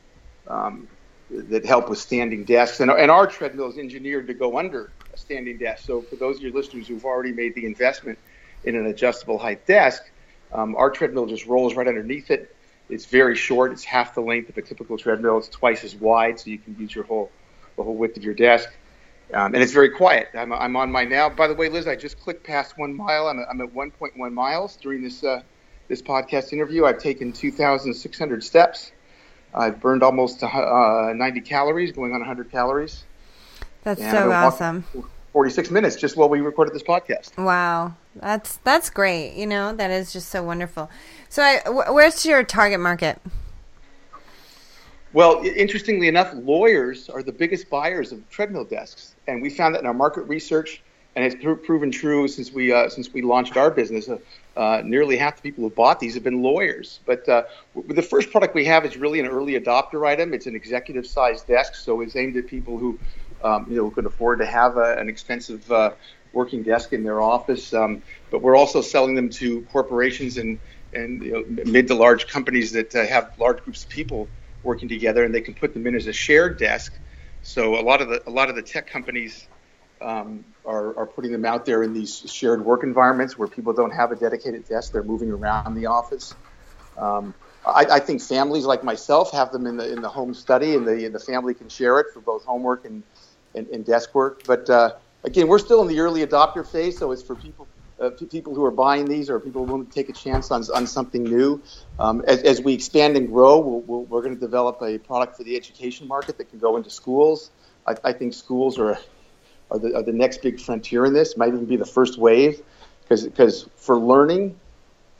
um, that help with standing desks. And, and our treadmill is engineered to go under a standing desk. So for those of your listeners who've already made the investment in an adjustable height desk, um, our treadmill just rolls right underneath it. It's very short. It's half the length of a typical treadmill. It's twice as wide, so you can use your whole the whole width of your desk. Um, and it's very quiet. I'm, I'm on my now. By the way, Liz, I just clicked past one mile. I'm, I'm at one point one miles during this uh, this podcast interview. I've taken two thousand six hundred steps. I've burned almost uh, ninety calories, going on one hundred calories. That's and so awesome. forty-six minutes just while we recorded this podcast. Wow. That's that's great. You know, that is just so wonderful. So I, wh- where's your target market? Well, interestingly enough, lawyers are the biggest buyers of treadmill desks. And we found that in our market research, and it's pr- proven true since we uh, since we launched our business. Uh, uh, nearly half the people who bought these have been lawyers. But uh, w- the first product we have is really an early adopter item. It's an executive-sized desk, so it's aimed at people who, um, you know, could afford to have a, an expensive uh, working desk in their office. Um, but we're also selling them to corporations and and you know, mid to large companies that uh, have large groups of people working together, and they can put them in as a shared desk. So a lot of the a lot of the tech companies. Um, are, are putting them out there in these shared work environments where people don't have a dedicated desk. They're moving around the office. Um, I, I think families like myself have them in the in the home study, and the and the family can share it for both homework and, and, and desk work. But uh, again, we're still in the early adopter phase, so it's for people uh, people who are buying these or people who want to take a chance on on something new. Um, as, as we expand and grow, we'll, we'll, we're going to develop a product for the education market that can go into schools. I, I think schools are Are the, are the next big frontier in this. Might even be the first wave, because because for learning,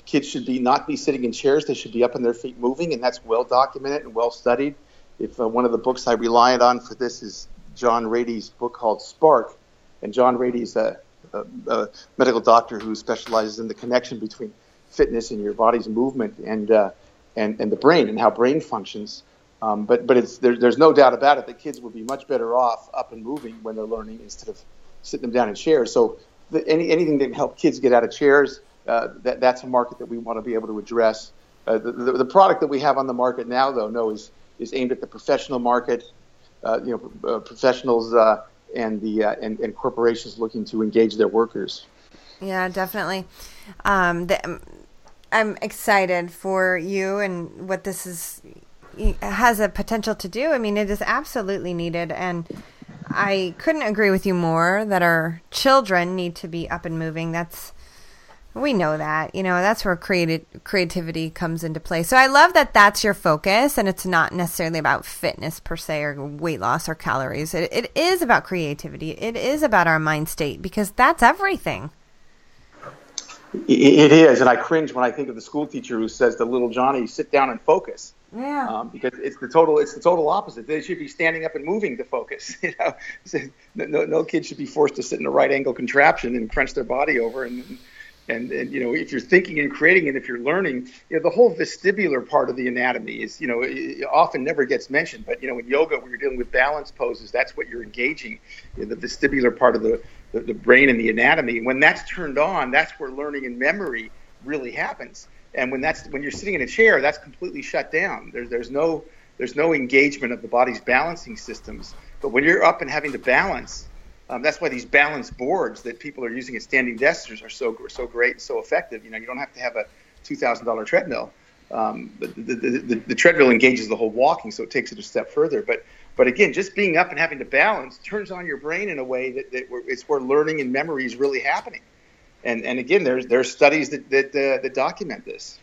kids should be not be sitting in chairs. They should be up on their feet moving, and that's well documented and well studied. If uh, one of the books I relied on for this is John Rady's book called Spark, and John Rady's a, a, a medical doctor who specializes in the connection between fitness and your body's movement and uh, and and the brain and how brain functions. Um, but but it's there, there's no doubt about it that kids would be much better off up and moving when they're learning instead of sitting them down in chairs. So the, any anything that can help kids get out of chairs, uh, that that's a market that we want to be able to address. Uh, the, the the product that we have on the market now, though, no, is is aimed at the professional market. Uh, you know, uh, professionals uh, and the uh, and, and corporations looking to engage their workers. Yeah, definitely. Um, the, I'm excited for you and what this is has a potential to do. I mean, it is absolutely needed, and I couldn't agree with you more that our children need to be up and moving. That's we know that, you know, that's where creative creativity comes into play. So I love that that's your focus, and it's not necessarily about fitness per se or weight loss or calories. It, it is about creativity. It is about our mind state, because that's everything. It is, and I cringe when I think of the school teacher who says to little Johnny, "Sit down and focus." Yeah. Um, because it's the total it's the total opposite. They should be standing up and moving to focus. You know, no no kid should be forced to sit in a right angle contraption and crunch their body over. And and and you know, if you're thinking and creating, and if you're learning, you know, the whole vestibular part of the anatomy is, you know, it often never gets mentioned. But you know, in yoga, when you're dealing with balance poses, that's what you're engaging, you know, the vestibular part of the, the the brain and the anatomy. When that's turned on, that's where learning and memory really happens. And when that's when you're sitting in a chair, that's completely shut down. There's there's no there's no engagement of the body's balancing systems. But when you're up and having to balance, um, that's why these balance boards that people are using at standing desks are so so great and so effective. You know, you don't have to have a two thousand dollars treadmill. Um, the, the, the, the, the treadmill engages the whole walking, so it takes it a step further. But but again, just being up and having to balance turns on your brain in a way that, that where, it's where learning and memory is really happening. And and again, there's there's studies that that, uh, that document this.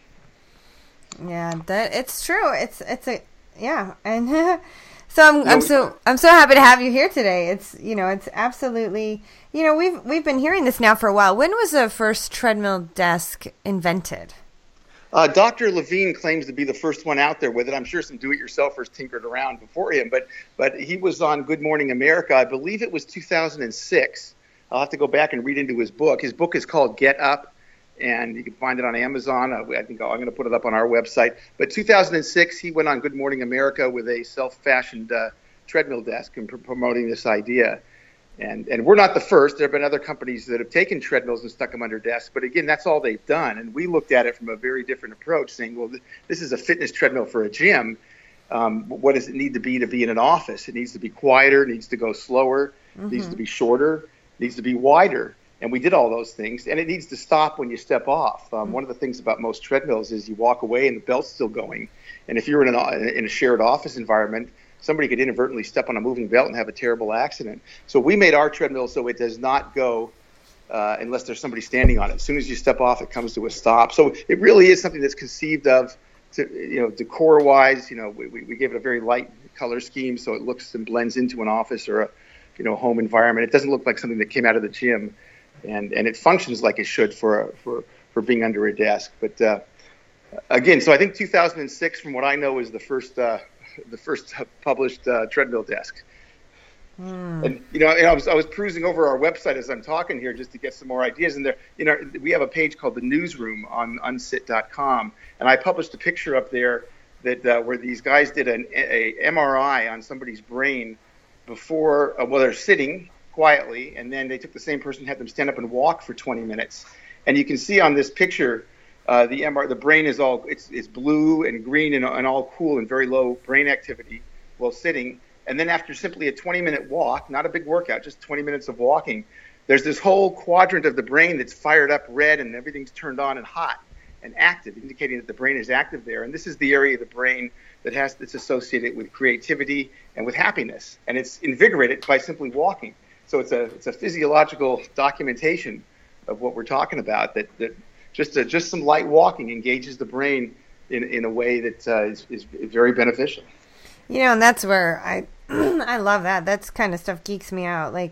Yeah, that it's true. It's it's a yeah, and so I'm I'm so I'm so happy to have you here today. It's you know it's absolutely you know we've we've been hearing this now for a while. When was the first treadmill desk invented? Uh, Doctor Levine claims to be the first one out there with it. I'm sure some do-it-yourselfers tinkered around before him, but but he was on Good Morning America. I believe it was two thousand six. I'll have to go back and read into his book. His book is called Get Up, and you can find it on Amazon. I think I'm going to put it up on our website. But two thousand six, he went on Good Morning America with a self-fashioned uh, treadmill desk and pr- promoting this idea. And and we're not the first. There have been other companies that have taken treadmills and stuck them under desks. But again, that's all they've done. And we looked at it from a very different approach, saying, well, th- this is a fitness treadmill for a gym. Um, what does it need to be to be in an office? It needs to be quieter. It needs to go slower. Mm-hmm. It needs to be shorter. Needs to be wider, and we did all those things, and it needs to stop when you step off. Um, mm-hmm. One of the things about most treadmills is you walk away and the belt's still going, and if you're in, an, in a shared office environment, somebody could inadvertently step on a moving belt and have a terrible accident. So we made our treadmill so it does not go uh, unless there's somebody standing on it. As soon as you step off, it comes to a stop. So it really is something that's conceived of, to, you know, decor-wise. You know, we, we gave it a very light color scheme so it looks and blends into an office or a you know, home environment. It doesn't look like something that came out of the gym, and, and it functions like it should for for, for being under a desk. But uh, again, so I think two thousand six, from what I know, is the first uh, the first published uh, treadmill desk. Mm. And you know, and I was I was cruising over our website as I'm talking here just to get some more ideas. And there, you know, we have a page called the Newsroom on unsit dot com, and I published a picture up there that uh, where these guys did an a M R I on somebody's brain before, uh, well, they're sitting quietly, and then they took the same person, had them stand up and walk for twenty minutes. And you can see on this picture, uh, the M R I, the brain is all, it's, it's blue and green and, and all cool and very low brain activity while sitting. And then after simply a twenty minute walk, not a big workout, just twenty minutes of walking, there's this whole quadrant of the brain that's fired up red and everything's turned on and hot and active, indicating that the brain is active there. And this is the area of the brain that has that's associated with creativity and with happiness, and it's invigorated by simply walking. So it's a it's a physiological documentation of what we're talking about. That that just a, just some light walking engages the brain in in a way that uh, is is very beneficial. You know, and that's where I I love that. That's kind of stuff geeks me out. Like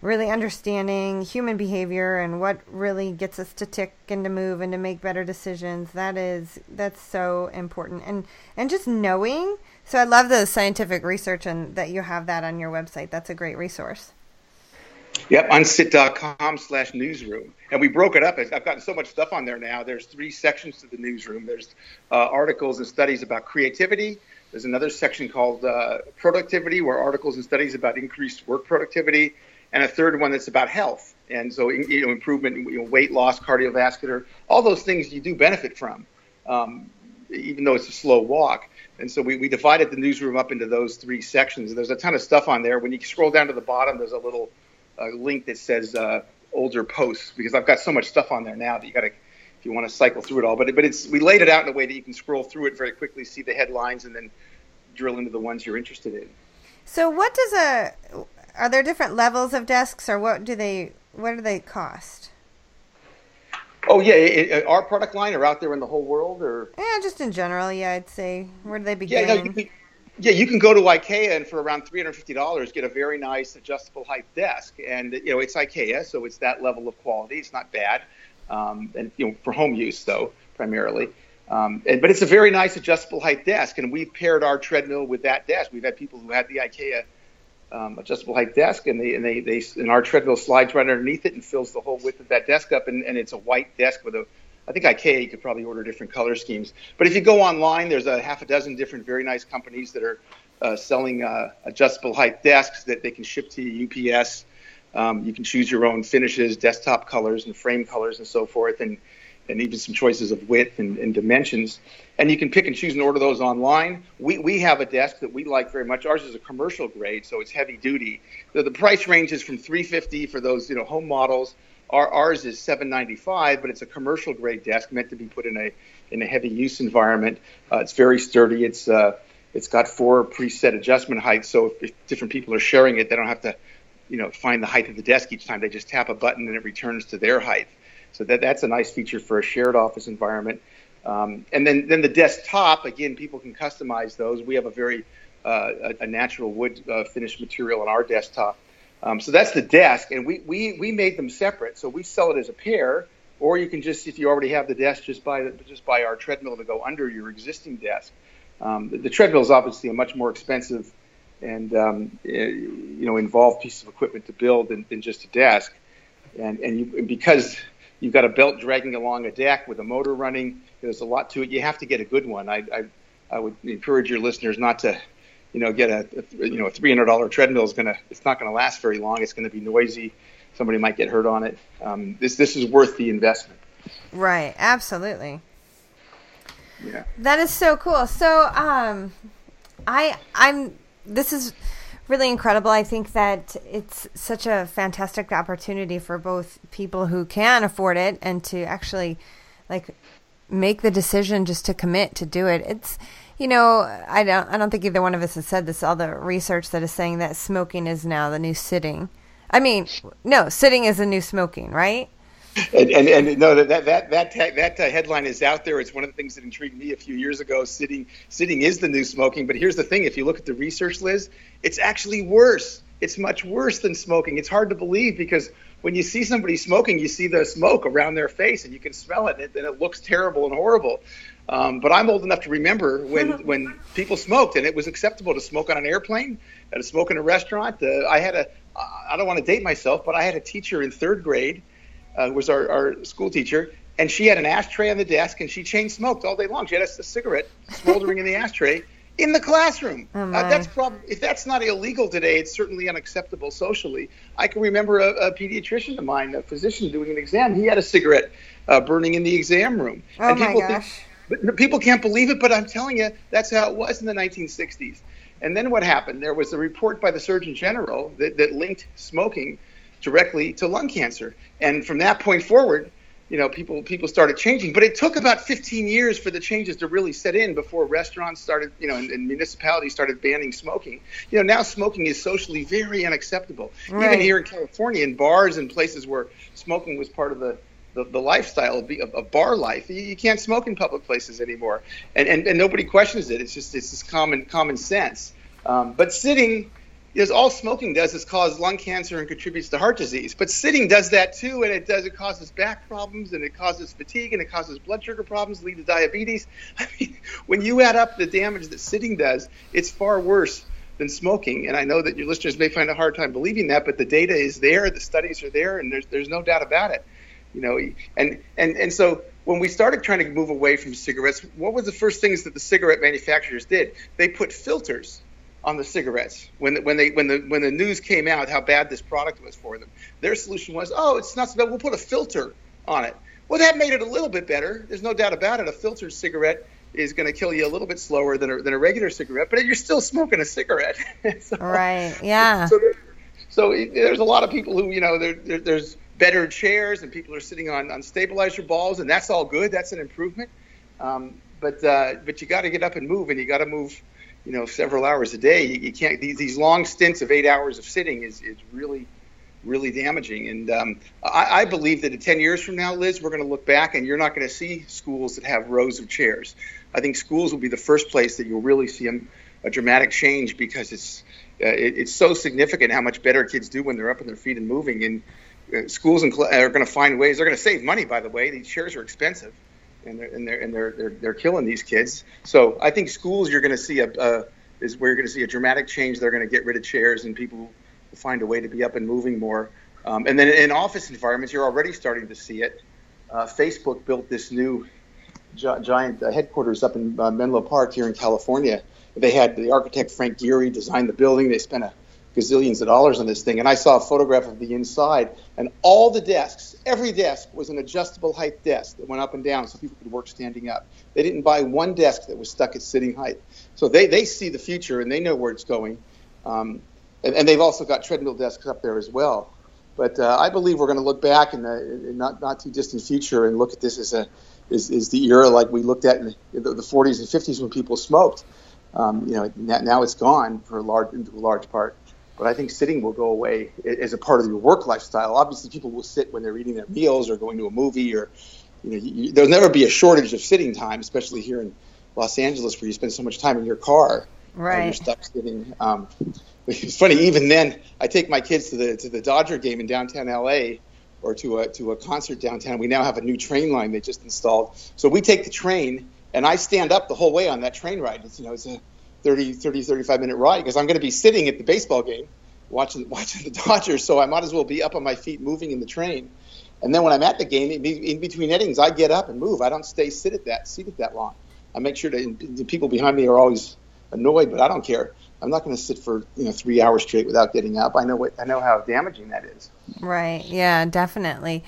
really understanding human behavior and what really gets us to tick and to move and to make better decisions. That is, that's so important. And, and just knowing. So I love the scientific research and that you have that on your website. That's a great resource. Yep, unsit.com slash newsroom. And we broke it up. I've gotten so much stuff on there now. There's three sections to the newsroom. There's uh, articles and studies about creativity. There's another section called uh, productivity, where articles and studies about increased work productivity. And a third one that's about health. And so, you know, improvement, you know, weight loss, cardiovascular, all those things you do benefit from, um, even though it's a slow walk. And so we, we divided the newsroom up into those three sections. There's a ton of stuff on there. When you scroll down to the bottom, there's a little a link that says uh, older posts, because I've got so much stuff on there now that you got to, if you want to cycle through it all. But but it's we laid it out in a way that you can scroll through it very quickly, see the headlines, and then drill into the ones you're interested in. So what does a are there different levels of desks, or what do they what do they cost? Oh yeah, it, it, our product line, or out there in the whole world, or yeah, just in general. Yeah, I'd say where do they begin? Yeah, no, you can, Yeah, you can go to IKEA and for around three hundred fifty dollars get a very nice adjustable height desk. And, you know, it's IKEA, so it's that level of quality. It's not bad. Um, and, you know, for home use, though, primarily. Um, and, but it's a very nice adjustable height desk. And we've paired our treadmill with that desk. We've had people who had the IKEA um, adjustable height desk, and they and they, they and our treadmill slides right underneath it and fills the whole width of that desk up. And, and it's a white desk with a I think IKEA, you could probably order different color schemes. But if you go online, there's a half a dozen different very nice companies that are uh, selling uh, adjustable height desks that they can ship to you, U P S. Um, you can choose your own finishes, desktop colors and frame colors and so forth, and, and even some choices of width and, and dimensions. And you can pick and choose and order those online. We we have a desk that we like very much. Ours is a commercial grade, so it's heavy duty. The, the price range is from three hundred fifty dollars for those, you know, home models. Our, ours is seven hundred ninety-five dollars, but it's a commercial grade desk meant to be put in a in a heavy use environment. Uh, it's very sturdy. It's uh, it's got four preset adjustment heights, so if, if different people are sharing it, they don't have to, you know, find the height of the desk each time. They just tap a button and it returns to their height. So that that's a nice feature for a shared office environment. Um, and then then the desktop, again, people can customize those. We have a very uh, a, a natural wood uh, finished material on our desktop. Um, so that's the desk, and we, we, we made them separate. So we sell it as a pair, or you can just, if you already have the desk, just buy the, just buy our treadmill to go under your existing desk. Um, the, the treadmill is obviously a much more expensive and um, you know involved piece of equipment to build than, than just a desk. And and, you, and because you've got a belt dragging along a deck with a motor running, there's a lot to it. You have to get a good one. I I, I would encourage your listeners not to. You know, get a, a you know a three hundred dollars treadmill is gonna it's not gonna last very long. It's gonna be noisy. Somebody might get hurt on it. Um, this this is worth the investment. Right. Absolutely. Yeah. That is so cool. So, um, I I'm this is really incredible. I think that it's such a fantastic opportunity for both people who can afford it and to actually like make the decision just to commit to do it. It's You know, I don't. I don't think either one of us has said this. All the research that is saying that smoking is now the new sitting. I mean, no, sitting is the new smoking, right? And and, and no, that that that that, that uh, headline is out there. It's one of the things that intrigued me a few years ago. Sitting sitting is the new smoking. But here's the thing: if you look at the research, Liz, it's actually worse. It's much worse than smoking. It's hard to believe because when you see somebody smoking, you see the smoke around their face and you can smell it, and it, and it looks terrible and horrible. Um, but I'm old enough to remember when, when people smoked, and it was acceptable to smoke on an airplane, to smoke in a restaurant. Uh, I had a, I don't want to date myself, but I had a teacher in third grade, uh, who was our, our school teacher, and she had an ashtray on the desk, and she chain smoked all day long. She had a, a cigarette smoldering in the ashtray in the classroom. Oh uh, that's prob- if that's not illegal today, it's certainly unacceptable socially. I can remember a, a pediatrician of mine, a physician doing an exam. He had a cigarette uh, burning in the exam room. Oh and my people gosh. Think, But people can't believe it, but I'm telling you, that's how it was in the nineteen sixties. And then what happened? There was a report by the Surgeon General that, that linked smoking directly to lung cancer. And from that point forward, you know, people people started changing. But it took about fifteen years for the changes to really set in before restaurants started, you know, and, and municipalities started banning smoking. You know, now smoking is socially very unacceptable. Right. Even here in California, in bars and places where smoking was part of the The, the lifestyle of, of, of bar life, you, you can't smoke in public places anymore, and, and and nobody questions it. It's just it's just common common sense. Um, but sitting, Because all smoking does is cause lung cancer and contributes to heart disease. But sitting does that too, and it does it causes back problems, and it causes fatigue, and it causes blood sugar problems, lead to diabetes. I mean, when you add up the damage that sitting does, it's far worse than smoking. And I know that your listeners may find a hard time believing that, but the data is there, the studies are there, and there's there's no doubt about it. You know, and and and so when we started trying to move away from cigarettes, what was the first things that the cigarette manufacturers did? They put filters on the cigarettes. When when they when the when the news came out how bad this product was for them, their solution was, oh, it's not so bad, we'll put a filter on it. Well, that made it a little bit better. There's no doubt about it. A filtered cigarette is going to kill you a little bit slower than a, than a regular cigarette, but you're still smoking a cigarette. so, right. Yeah. So, there, so it, there's a lot of people who, you know, there, there, there's better chairs and people are sitting on, on stabilizer balls, and that's all good. That's an improvement. Um, but uh, but you got to get up and move, and you got to move, you know, several hours a day. You, you can't, these, these long stints of eight hours of sitting is, is really, really damaging. And um, I, I believe that in ten years from now, Liz, we're going to look back and you're not going to see schools that have rows of chairs. I think schools will be the first place that you'll really see a, a dramatic change, because it's, uh, it, it's so significant how much better kids do when they're up on their feet and moving. And uh, schools and cl- are going to find ways. They're going to save money, by the way. These chairs are expensive. And they're and they're and they're they're, they're killing these kids. So I think schools, you're going to see a uh, is where you're going to see a dramatic change. They're going to get rid of chairs, and people will find a way to be up and moving more. Um, and then in office environments, you're already starting to see it. Uh, Facebook built this new gi- giant uh, headquarters up in uh, Menlo Park here in California. They had the architect Frank Gehry designed the building. They spent a gazillions of dollars on this thing, and I saw a photograph of the inside, and all the desks, every desk was an adjustable height desk that went up and down so people could work standing up. They didn't buy one desk that was stuck at sitting height. So they, they see the future, and they know where it's going. Um, and, and they've also got treadmill desks up there as well. But uh, I believe we're going to look back in the in not, not too distant future and look at this as a is, is the era like we looked at in the, the forties and fifties when people smoked. Um, you know, now it's gone for a large, into a large part. But I think sitting will go away as a part of your work lifestyle. Obviously, people will sit when they're eating their meals or going to a movie, or you know, you, there'll never be a shortage of sitting time, especially here in Los Angeles, where you spend so much time in your car. Right. Uh, you're stuck sitting. Um, it's funny. Even then, I take my kids to the to the Dodger game in downtown L A, or to a to a concert downtown. We now have a new train line they just installed. So we take the train, and I stand up the whole way on that train ride. It's you know, it's a thirty, thirty-five minute ride, because I'm going to be sitting at the baseball game watching watching the Dodgers, so I might as well be up on my feet moving in the train. And then when I'm at the game, in, in between innings, I get up and move. I don't stay sit at that seated that long. I make sure that the people behind me are always annoyed, but I don't care. I'm not going to sit for you know three hours straight without getting up. I know what I know how damaging that is. Right. Yeah. Definitely.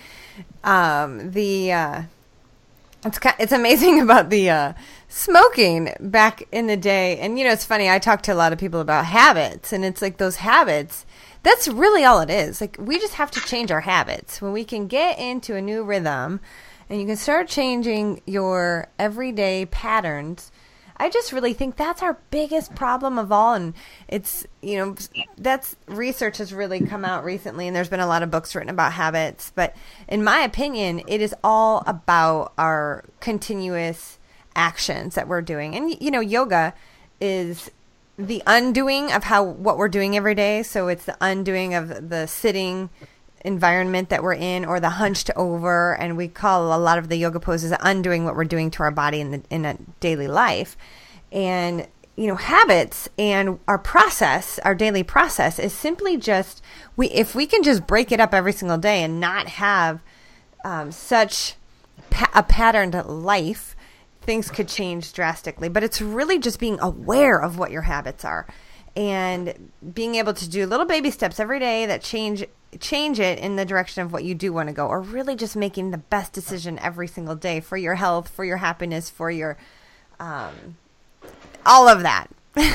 Um, the uh, it's it's amazing about the uh, smoking back in the day, and you know it's funny. I talk to a lot of people about habits, and it's like those habits. That's really all it is. Like we just have to change our habits. When we can get into a new rhythm, and you can start changing your everyday patterns. I just really think that's our biggest problem of all. And it's, you know, that's research has really come out recently, and there's been a lot of books written about habits. But in my opinion, it is all about our continuous actions that we're doing. And, you know, yoga is the undoing of how what we're doing every day. So it's the undoing of the sitting environment that we're in, or the hunched over, and we call a lot of the yoga poses undoing what we're doing to our body in the in a daily life. And you know, habits and our process, our daily process, is simply just we if we can just break it up every single day and not have um, such pa- a patterned life, things could change drastically. But it's really just being aware of what your habits are, and being able to do little baby steps every day that change change it in the direction of what you do want to go, or really just making the best decision every single day for your health, for your happiness, for your um, all of that.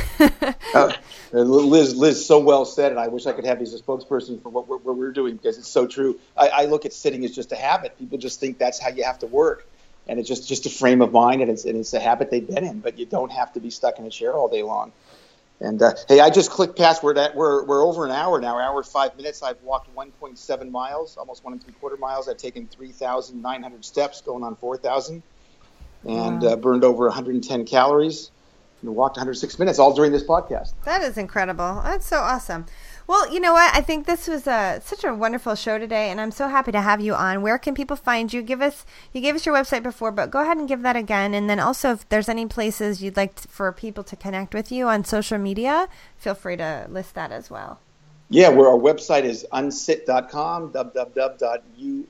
uh, Liz, Liz, so well said, and I wish I could have you as a spokesperson for what we're, what we're doing, because it's so true. I, I look at sitting as just a habit. People just think that's how you have to work, and it's just, just a frame of mind, and it's and it's a habit they've been in. But you don't have to be stuck in a chair all day long. And uh, hey, I just clicked past. We're at we're we're over an hour now. Hour five minutes. I've walked one point seven miles, almost one and three quarter miles. I've taken three thousand nine hundred steps, going on four thousand, and wow. uh, burned over one hundred ten calories. and walked one hundred six minutes all during this podcast. That is incredible. That's so awesome. Well, you know what? I think this was a, such a wonderful show today, and I'm so happy to have you on. Where can people find you? Give us, you gave us your website before, but go ahead and give that again. And then also, if there's any places you'd like to, for people to connect with you on social media, feel free to list that as well. Yeah, where our website is unsit dot com, w w w dot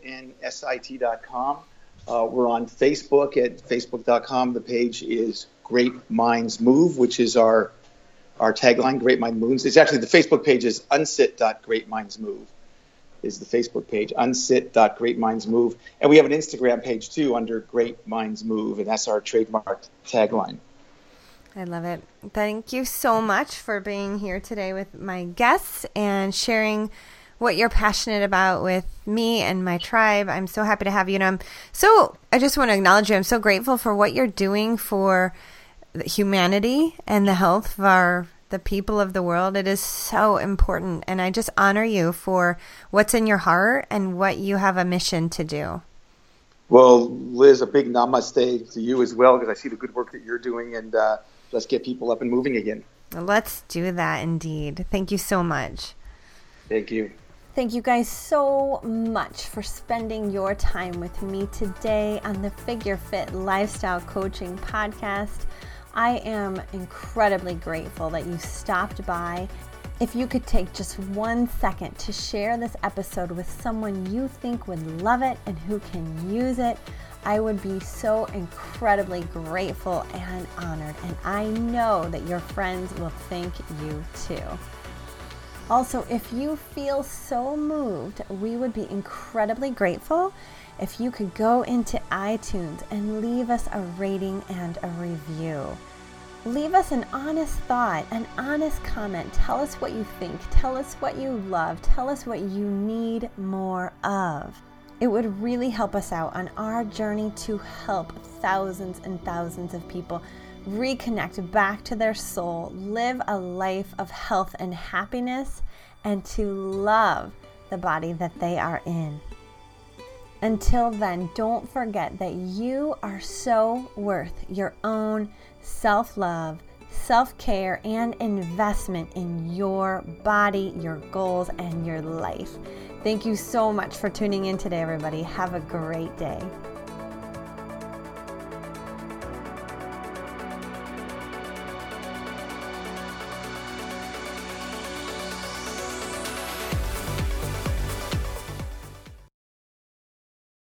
unsit dot com. Uh, we're on Facebook at facebook dot com. The page is Great Minds Move, which is our our tagline, Great Mind Moves. It's actually, the Facebook page is unsit dot great minds move is the Facebook page, unsit dot great minds move. And we have an Instagram page, too, under Great Minds Move, and that's our trademark tagline. I love it. Thank you so much for being here today with my guests and sharing what you're passionate about with me and my tribe. I'm so happy to have you. And I'm so, I just want to acknowledge you. I'm so grateful for what you're doing for humanity and the health of our the people of the world. It is so important, and I just honor you for what's in your heart and what you have a mission to do. Well, Liz, a big namaste to you as well, because I see the good work that you're doing, and uh, let's get people up and moving again. Let's do that indeed. Thank you so much. Thank you. Thank you guys so much for spending your time with me today on the Figure Fit Lifestyle Coaching Podcast. I am incredibly grateful that you stopped by. If you could take just one second to share this episode with someone you think would love it and who can use it, I would be so incredibly grateful and honored. And I know that your friends will thank you too. Also, if you feel so moved, we would be incredibly grateful if you could go into iTunes and leave us a rating and a review. Leave us an honest thought, an honest comment. Tell us what you think. Tell us what you love. Tell us what you need more of. It would really help us out on our journey to help thousands and thousands of people reconnect back to their soul, live a life of health and happiness, and to love the body that they are in. Until then, don't forget that you are so worth your own self-love, self-care, and investment in your body, your goals, and your life. Thank you so much for tuning in today, everybody. Have a great day.